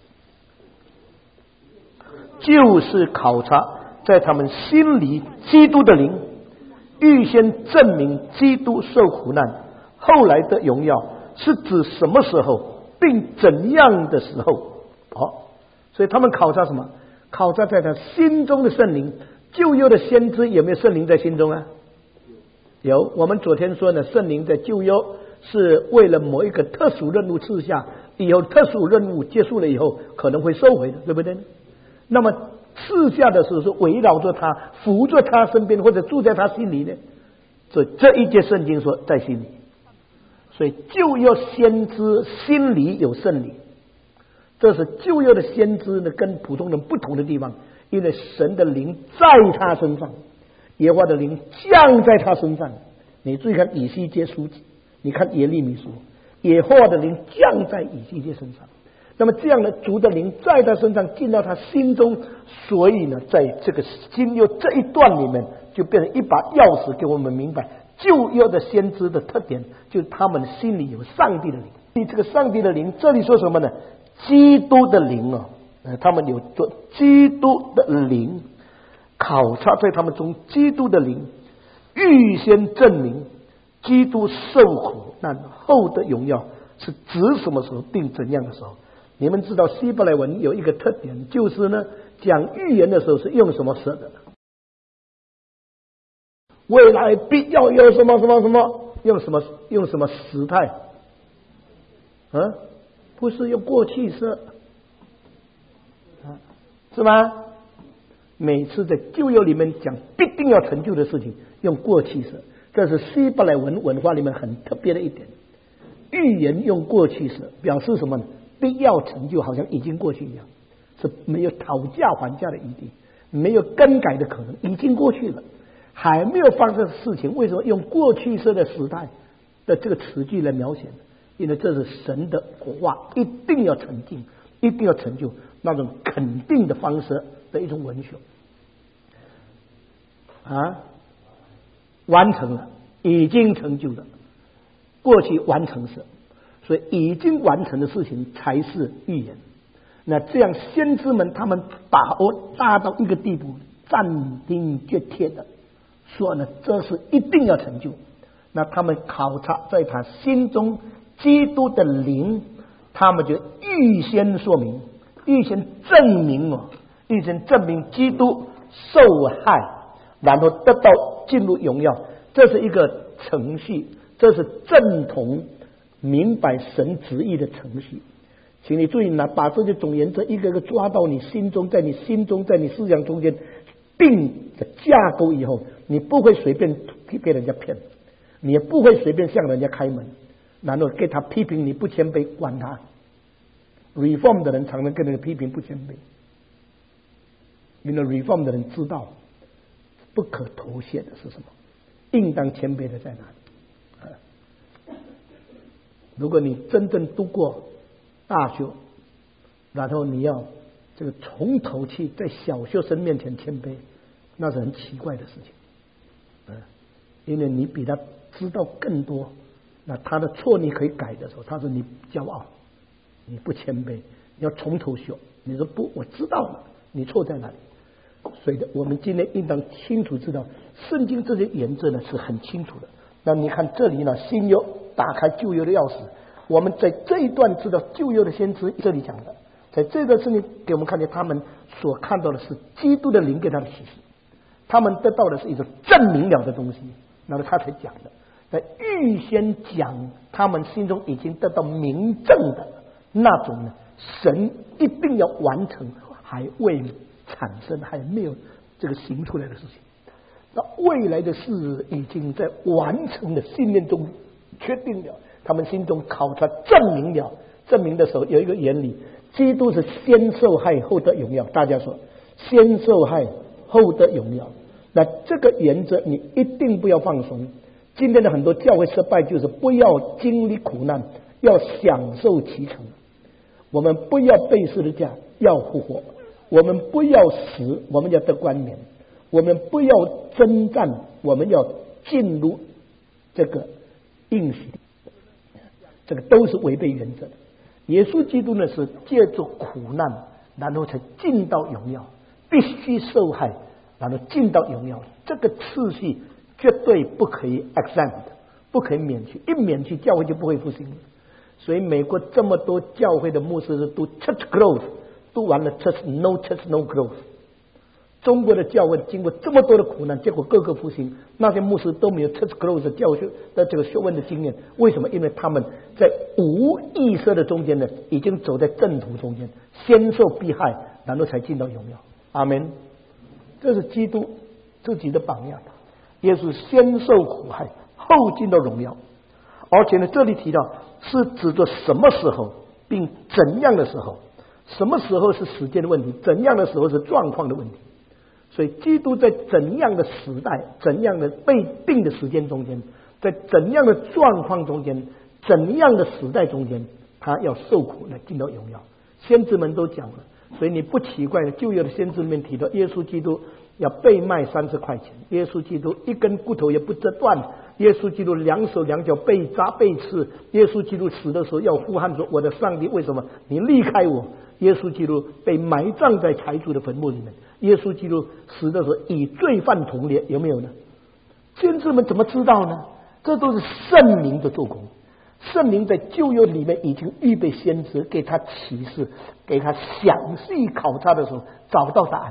就是考察在他们心里基督的灵，预先证明基督受苦难后来的荣耀是指什么时候并怎样的时候。好，所以他们考察什么？考察在他心中的圣灵。旧约的先知有没有圣灵在心中啊？有。我们昨天说呢，圣灵在旧约是为了某一个特殊任务赐下，以后特殊任务结束了以后可能会收回的，对不对？那么赐下的时候是围绕着他，扶着他身边，或者住在他心里呢？所以这一节圣经说在心里，所以旧约先知心里有圣灵，这是旧约的先知呢跟普通人不同的地方，因为神的灵在他身上，耶和华的灵降在他身上。你注意看以西结书，你看耶利米书，耶和华的灵降在以西结身上。那么这样呢，主的灵在他身上进到他心中，所以呢，在这个新约这一段里面，就变成一把钥匙给我们明白旧约的先知的特点，就是他们心里有上帝的灵。这个上帝的灵，这里说什么呢？基督的灵啊，呃，他们有做基督的灵，考察在他们中，基督的灵预先证明基督受苦难后的荣耀是指什么时候，并怎样的时候。你们知道希伯来文有一个特点，就是呢，讲预言的时候是用什么舌的？未来必要有什么什么什么，用什么用什么时态？啊，不是用过去式，啊，是吗？每次在旧约里面讲必定要成就的事情，用过去式，这是希伯来文文化里面很特别的一点。预言用过去式，表示什么呢？必要成就，好像已经过去一样，是没有讨价还价的余地，没有更改的可能，已经过去了，还没有发生的事情，为什么用过去式的时态的这个词句来描写呢？因为这是神的话，一定要成就，一定要成就，那种肯定的方式的一种文学啊，完成了，已经成就了，过去完成时。所以已经完成的事情才是预言。那这样先知们他们把握大到一个地步，斩钉截铁的说呢，这是一定要成就。那他们考察在他心中基督的灵，他们就预先说明，预先证明哦，预先证明基督受害，然后得到进入荣耀，这是一个程序，这是正统明白神旨意的程序。请你注意呢，把这些总原则一个个抓到你心中，在你心中，在你思想中间定的架构以后，你不会随便被人家骗，你也不会随便向人家开门，然后给他批评你不谦卑，管他。reform 的人常常跟人家批评不谦卑，因为 reform 的人知道不可妥协的是什么，应当谦卑的在哪里。如果你真正读过大学，然后你要这个从头去在小学生面前谦卑，那是很奇怪的事情。嗯，因为你比他知道更多，那他的错你可以改的时候，他说你骄傲，你不谦卑，你要从头学。你说不，我知道了，你错在哪里？所以的，我们今天应当清楚知道，圣经这些原则呢是很清楚的。那你看这里呢，新约打开旧约的钥匙，我们在这一段知道旧约的先知这里讲的，在这个圣经给我们看见他们所看到的是基督的灵给他的启示，他们得到的是一种证明了的东西，那么他才讲的，在预先讲他们心中已经得到明证的那种呢，神一定要完成还未产生还没有这个行出来的事情。那未来的事已经在完成的信念中确定了，他们心中考察证明了，证明的时候有一个原理，基督是先受害后得荣耀，大家说先受害后得荣耀，那这个原则你一定不要放松。今天的很多教会失败就是不要经历苦难，要享受其成。我们不要背十字架，要复活；我们不要死，我们要得冠冕；我们不要征战，我们要进入这个应许，这个都是违背原则的。耶稣基督呢是借助苦难，然后才进到荣耀，必须受害，然后进到荣耀。这个次序绝对不可以 exempt， 不可以免去，一免去教会就不会复兴了。所以美国这么多教会的牧师是读 church growth， 读完了 church no church no growth。中国的教会经过这么多的苦难，结果各个复兴，那些牧师都没有 church growth 的教学的这个学问的经验。为什么？因为他们在无意识的中间呢，已经走在正途中间，先受迫害，然后才进到荣耀。 阿们。这是基督自己的榜样。耶稣先受苦害，后进到荣耀。而且呢，这里提到是指着什么时候，并怎样的时候。什么时候是时间的问题，怎样的时候是状况的问题。所以基督在怎样的时代，怎样的被定的时间中间，在怎样的状况中间，怎样的时代中间，他要受苦来进到荣耀。先知们都讲了，所以你不奇怪的，旧约的先知里面提到耶稣基督要被卖三十块钱，耶稣基督一根骨头也不折断，耶稣基督两手两脚被扎被刺，耶稣基督死的时候要呼喊说：“我的上帝，为什么你离开我？”耶稣基督被埋葬在财主的坟墓里面，耶稣基督死的时候与罪犯同列，有没有呢？先知们怎么知道呢？这都是圣灵的做工。圣灵在旧约里面已经预备先知，给他启示，给他详细考察的时候找到答案。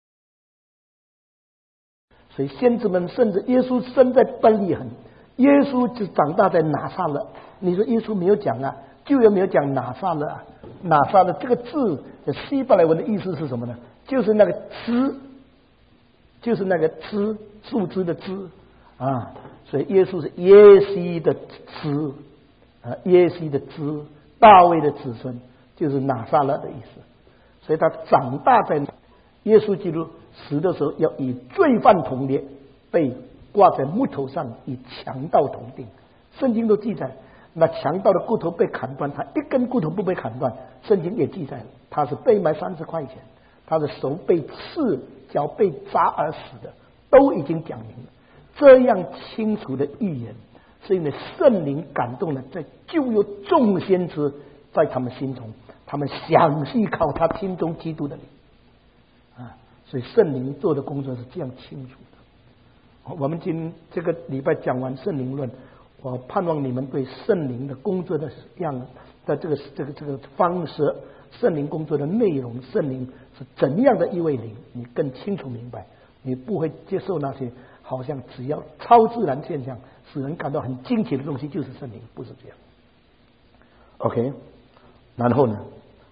所以先知们甚至耶稣生在伯利恒，耶稣只长大在拿撒勒。你说耶稣没有讲啊？旧约没有讲拿撒勒啊？拿撒勒这个字的希伯来文的意思是什么呢？就是那个枝，就是那个枝，树枝的枝啊。所以耶稣是耶西的枝啊，耶西的枝，大卫的子孙，就是拿撒勒的意思。所以他长大在耶稣基督死的时候，要与罪犯同列，被挂在木头上，与强盗同定。圣经都记载。那强盗的骨头被砍断，他一根骨头不被砍断，圣经也记载了，他是被卖三十块钱，他的手被刺，脚被扎而死的，都已经讲明了。这样清楚的预言，是因为圣灵感动了，在旧约众先知在他们心中，他们详细考他心中基督的灵啊，所以圣灵做的工作是这样清楚的。我们今这个礼拜讲完圣灵论。我盼望你们对圣灵的工作的样的这个这个这个方式，圣灵工作的内容，圣灵是怎样的一位灵，你更清楚明白，你不会接受那些好像只要超自然现象使人感到很惊奇的东西就是圣灵，不是这样。OK， 然后呢，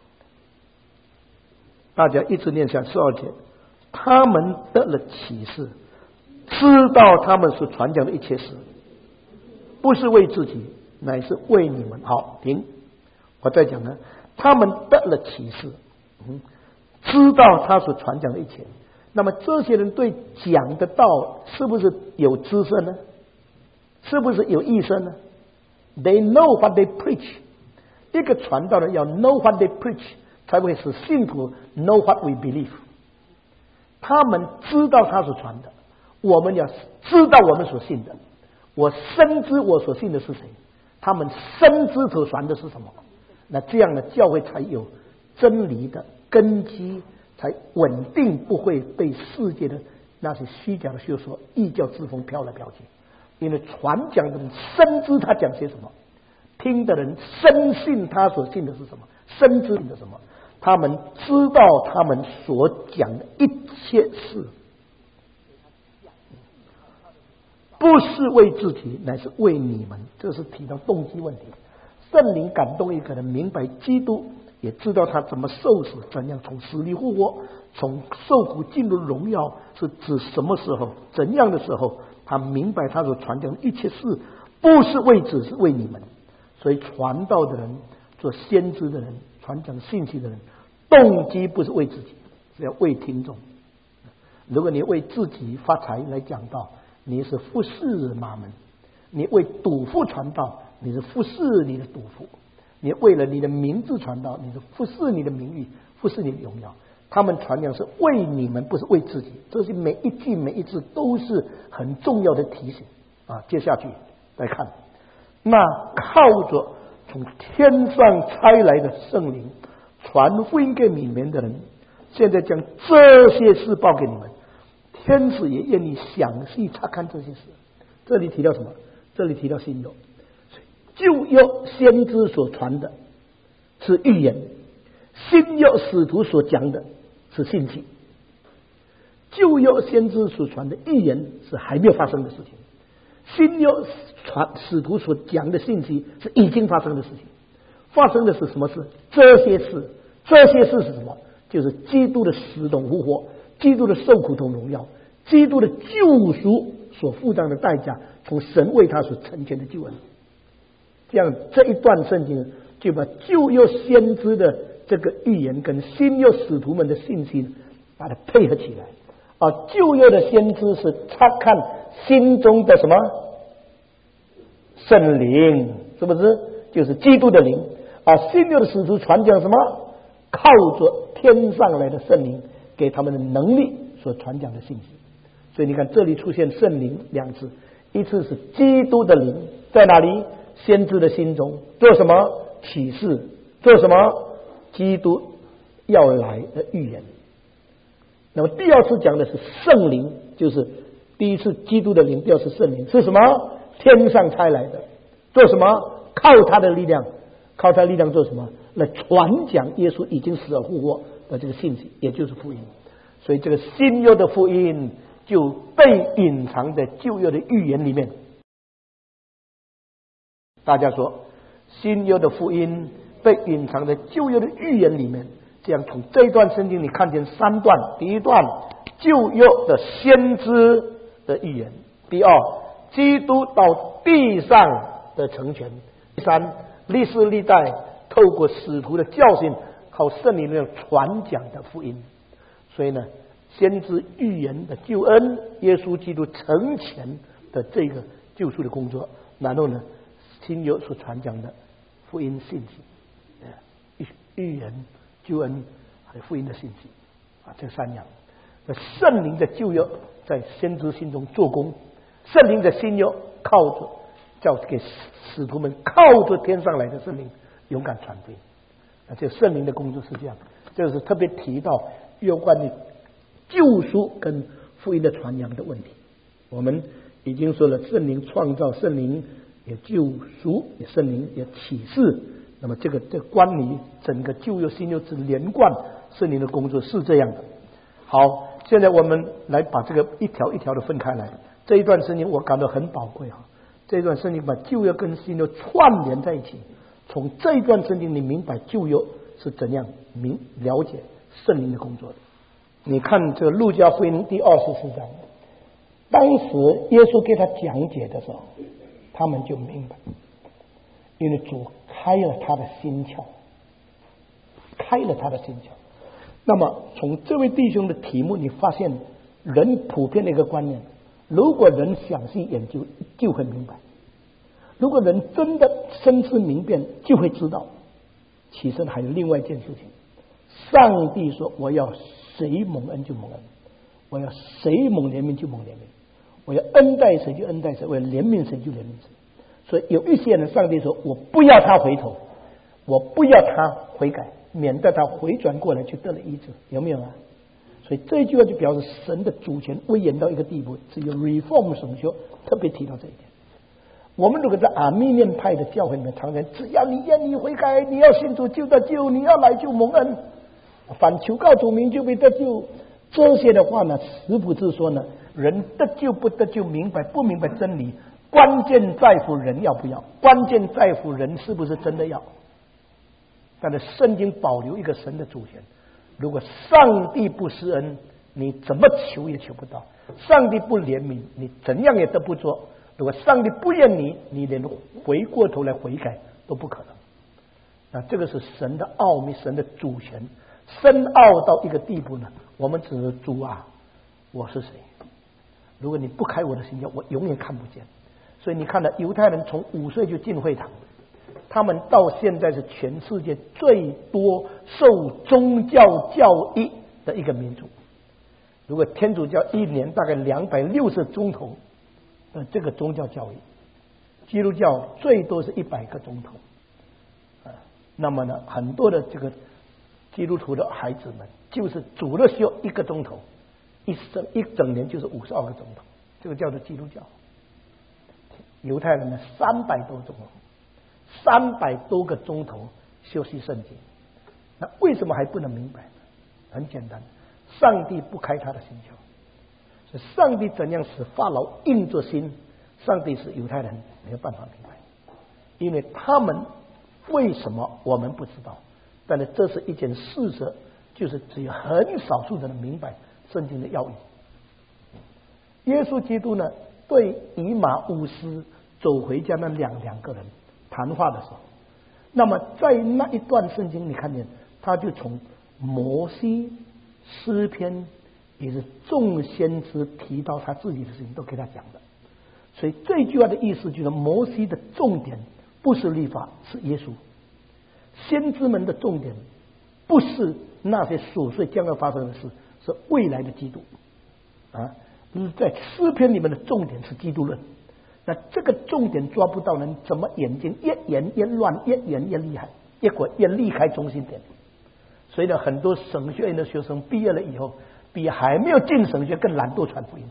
大家一直念下十二节，他们得了启示，知道他们所传讲的一切事。不是为自己，乃是为你们。好，停。我再讲呢，他们得了启示，嗯，知道他所传讲的一切。那么这些人对讲的道是不是有知识呢？是不是有意识呢？ They know what they preach。一个传道人要 know what they preach， 才会使信徒 know what we believe。他们知道他所传的，我们要知道我们所信的。我深知我所信的是谁，他们深知所传的是什么，那这样的教会才有真理的根基，才稳定，不会被世界的那些虚假的学说异教之风飘来飘去。因为传讲的人深知他讲些什么，听的人深信他所信的是什么，深知的什么，他们知道他们所讲的一切事。不是为自己，乃是为你们。这是提到动机问题。圣灵感动一个人明白基督，也知道他怎么受死，怎样从死里复活，从受苦进入荣耀，是指什么时候，怎样的时候，他明白他所传讲的一切事，不是为子，是为你们。所以传道的人，做先知的人，传讲信息的人，动机不是为自己，是要为听众。如果你为自己发财来讲道，你是服侍马门；你为赌父传道，你是服侍你的赌父；你为了你的名字传道，你是服侍你的名誉，服侍你的荣耀。他们传讲是为你们，不是为自己。这些每一句每一字都是很重要的提醒啊！接下去来看，那靠着从天上差来的圣灵传福音给你们的人，现在将这些事报给你们。天使也愿意详细查看这些事。这里提到什么？这里提到新约，旧约先知所传的是预言，新约使徒所讲的是信息。旧约先知所传的预言是还没有发生的事情，新约传使徒所讲的信息是已经发生的事情。发生的是什么事？这些事，这些事是什么？就是基督的死、动、复活， 基督的受苦同荣耀，基督的救赎所付上的代价，从神为他所成全的救恩。这样这一段圣经就把旧约先知的这个预言跟新约使徒们的信息把它配合起来。啊，旧约的先知是察看心中的什么圣灵，是不是就是基督的灵啊？新约的使徒传讲什么？靠着天上来的圣灵给他们的能力所传讲的信息。所以你看这里出现圣灵两次，一次是基督的灵在哪里？先知的心中做什么？启示。做什么？基督要来的预言。那么第二次讲的是圣灵，就是第一次基督的灵，第二次圣灵是什么？天上差来的。做什么？靠他的力量，靠他的力量做什么？来传讲耶稣已经死而复活的这个信息，也就是福音。所以这个新约的福音就被隐藏在旧约的预言里面。大家说，新约的福音被隐藏在旧约的预言里面。这样从这一段圣经你看见三段：第一段旧约的先知的预言；第二，基督到地上的成全；第三，历世历代透过使徒的教训，靠圣灵的传讲的福音。所以呢，先知预言的救恩，耶稣基督成全的这个救赎的工作，然后呢，新约所传讲的福音信息，预言、救恩还有福音的信息啊，这三样。圣灵的旧约在先知心中做工，圣灵的新约靠着叫给使徒们靠着天上来的圣灵勇敢传递。啊，这圣灵的工作是这样，这是特别提到有关于救赎跟福音的传扬的问题。我们已经说了，圣灵创造，圣灵也救赎，也圣灵也启示。那么这个这关于整个旧约新约之连贯圣灵的工作是这样的。好，现在我们来把这个一条一条的分开来。这一段圣经我感到很宝贵哈，这一段圣经把旧约跟新约串联在一起。从这一段圣经你明白旧约是怎样明了解圣灵的工作的。你看这个路加福音第二十四章，当时耶稣给他讲解的时候，他们就明白，因为主开了他的心窍，开了他的心窍。那么从这位弟兄的题目，你发现人普遍的一个观念，如果人详细研究就会明白，如果人真的深思明辨就会知道。其实还有另外一件事情，上帝说我要谁蒙恩就蒙恩，我要谁蒙怜悯就蒙怜悯，我要恩待谁就恩待谁，我要怜悯谁就怜悯谁。所以有一些人上帝说我不要他回头，我不要他悔改，免得他回转过来去得了医治，有没有啊？所以这一句话就表示神的主权威严到一个地步，只有 Reform 神学特别提到这一点。我们如果在阿密念派的教会里面，常常只要你愿意悔改，你要信主就得救，你要来就蒙恩，凡求告主名就被得救。这些的话呢，实不是说呢，人得救不得救，明白不明白真理，关键在乎人要不要，关键在乎人是不是真的要。但是圣经保留一个神的主权，如果上帝不施恩，你怎么求也求不到；上帝不怜悯，你怎样也得不着。如果上帝不愿你，你连回过头来悔改都不可能。那这个是神的奥秘，神的主权深奥到一个地步呢，我们只是主啊，我是谁？如果你不开我的心窍，我永远看不见。所以你看到犹太人从五岁就进会堂，他们到现在是全世界最多受宗教教育的一个民族。如果天主教一年大概两百六十钟头的这个宗教教育，基督教最多是一百个钟头。那么呢，很多的这个基督徒的孩子们就是主日修一个钟头，一整一整年就是五十二个钟头，这个叫做基督教。犹太人呢，三百多钟头，三百多个钟头修习圣经。那为什么还不能明白呢？很简单，上帝不开他的心窍。所以上帝怎样使法老硬着心，上帝使犹太人没有办法明白，因为他们为什么我们不知道，但是这是一件事实，就是只有很少数的人明白圣经的要义。耶稣基督呢，对以马乌斯走回家那两两个人谈话的时候，那么在那一段圣经，你看见他就从摩西、诗篇，也是众先知提到他自己的事情，都给他讲的。所以这句话的意思就是，摩西的重点不是律法，是耶稣；先知们的重点不是那些琐碎将要发生的事，是未来的基督啊。就是在诗篇里面的重点是基督论。那这个重点抓不到呢，怎么眼睛越演越乱，越演越厉害，结果越离开中心点。所以呢，很多神学院的学生毕业了以后，比还没有进神学更懒惰传福音，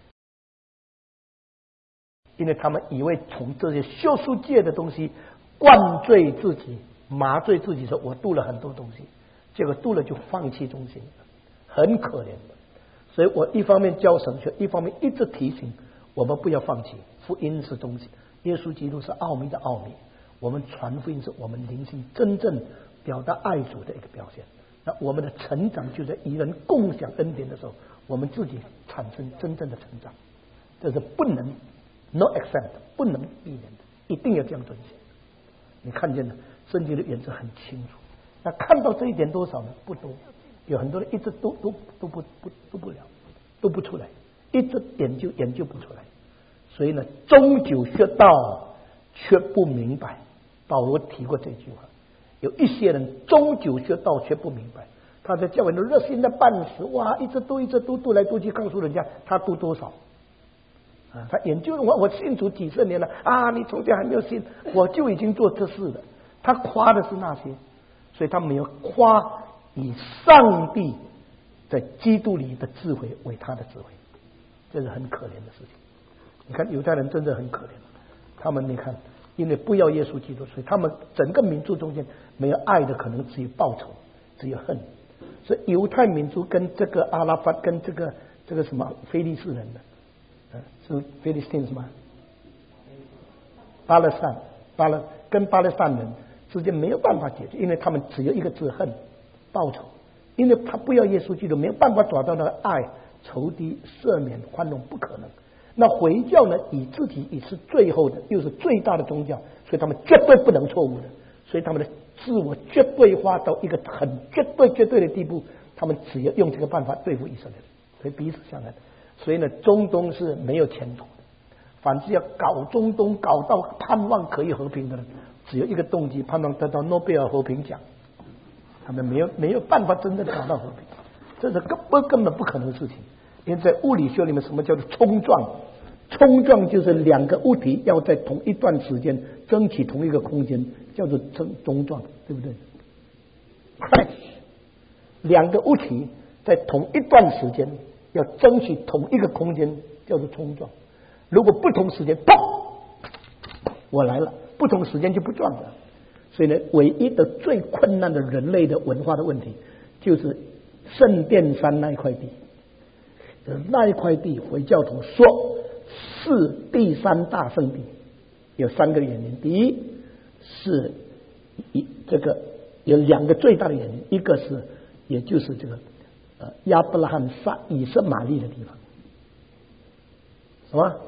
因为他们以为从这些学术界的东西灌醉自己、麻醉自己，说我读了很多东西，结果读了就放弃中心，很可怜的。所以我一方面教神学，一方面一直提醒我们不要放弃。福音是东西，耶稣基督是奥秘的奥秘，我们传福音是我们灵性真正表达爱主的一个表现。那我们的成长就在与人共享恩典的时候，我们自己产生真正的成长，这是不能 no accept 不能避免的，一定要这样遵循。你看见了圣经的原则很清楚，那看到这一点多少呢？不多，有很多人一直都都都不不都不了，都不出来，一直研究研究不出来。所以呢，终究学道却不明白。保罗提过这句话，有一些人终究学道却不明白，他在教会都热心的半死，哇，一直读一直读，读来读去，告诉人家他读多少啊？他研究我我信主几十年了啊，你从前还没有信，我就已经做这事了。他夸的是那些，所以他没有夸以上帝在基督里的智慧为他的智慧，这是很可怜的事情。你看犹太人真的很可怜，他们你看，因为不要耶稣基督，所以他们整个民族中间没有爱的，可能只有报仇，只有恨。所以犹太民族跟这个阿拉法跟这个这个什么非利士人的，呃，是菲利斯汀是吗？巴勒斯坦巴勒跟巴勒斯坦人之间没有办法解决，因为他们只有一个字恨，报仇。因为他不要耶稣基督，没有办法找到那个爱、仇敌、赦免、宽容，不可能。那回教呢，以自己也是最后的，又是最大的宗教，所以他们绝对不能错误的，所以他们的自我绝对化到一个很绝对绝对的地步，他们只要用这个办法对付以色列人，所以彼此相爱。所以呢，中东是没有前途的。凡是要搞中东搞到盼望可以和平的人，只有一个动机，盼望得到诺贝尔和平奖，他们没有没有办法真正搞到和平，这是根本根本不可能的事情。因为在物理学里面，什么叫做冲撞？冲撞就是两个物体要在同一段时间争取同一个空间，叫做冲冲撞，对不对 ？crash， 两个物体在同一段时间要争取同一个空间，叫做冲撞。如果不同时间，砰，我来了，不同时间就不撞了。所以呢，唯一的最困难的人类的文化的问题，就是圣殿山那一块地。那一块地，回教徒说是第三大圣地，有三个原因。第一是一这个有两个最大的原因，一个是也就是这个呃亚伯拉罕杀以实玛利的地方，什么？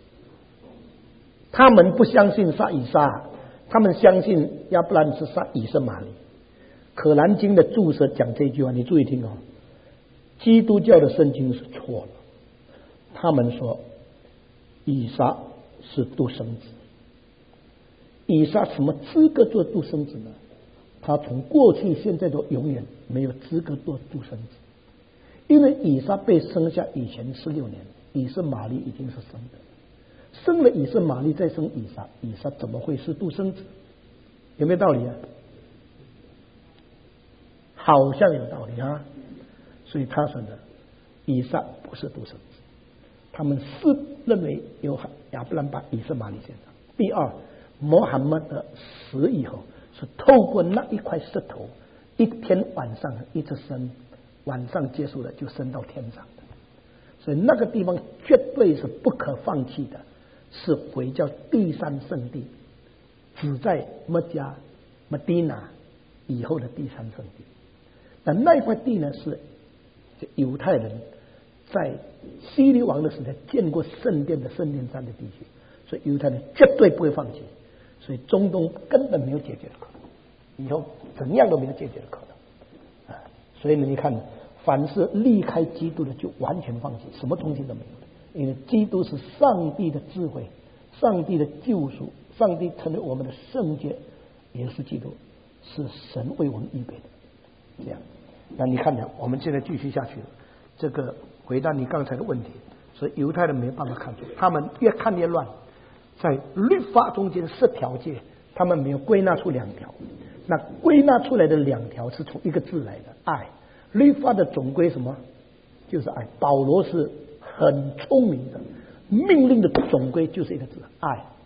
他们不相信杀以撒，他们相信亚伯拉罕是杀以实玛利。可兰经的注释讲这句话，你注意听哦。基督教的圣经是错了，他们说以撒是独生子。以撒什么资格做独生子呢？他从过去、现在都永远没有资格做独生子，因为以撒被生下以前十六年，以实玛利已经是生的，生了以实玛利再生以撒，以撒怎么会是独生子？有没有道理啊？好像有道理啊。所以他说呢，以撒不是独生子，他们是认为有亚伯兰把以实玛利献上。第二，穆罕默德死以后是透过那一块石头，一天晚上一直升，晚上结束了就升到天上的，所以那个地方绝对是不可放弃的，是回教第三圣地，只在麦加、麦地那以后的第三圣地。那那块地呢是犹太人在希律王的时代见过圣殿的圣殿山的地区，所以犹太人绝对不会放弃。所以中东根本没有解决的可能，以后怎样都没有解决的可能啊！所以呢，你看，凡是离开基督的，就完全放弃，什么东西都没有了。因为基督是上帝的智慧，上帝的救赎，上帝成为我们的圣洁，耶稣基督是神为我们预备的。这样，那你看呢？我们现在继续下去了。这个回答你刚才的问题，所以犹太人没办法看出，他们越看越乱。在律法中间十条诫，他们没有归纳出两条，那归纳出来的两条是从一个字来的爱。律法的总归什么？就是爱。保罗是很聪明的，命令的总归就是一个字爱。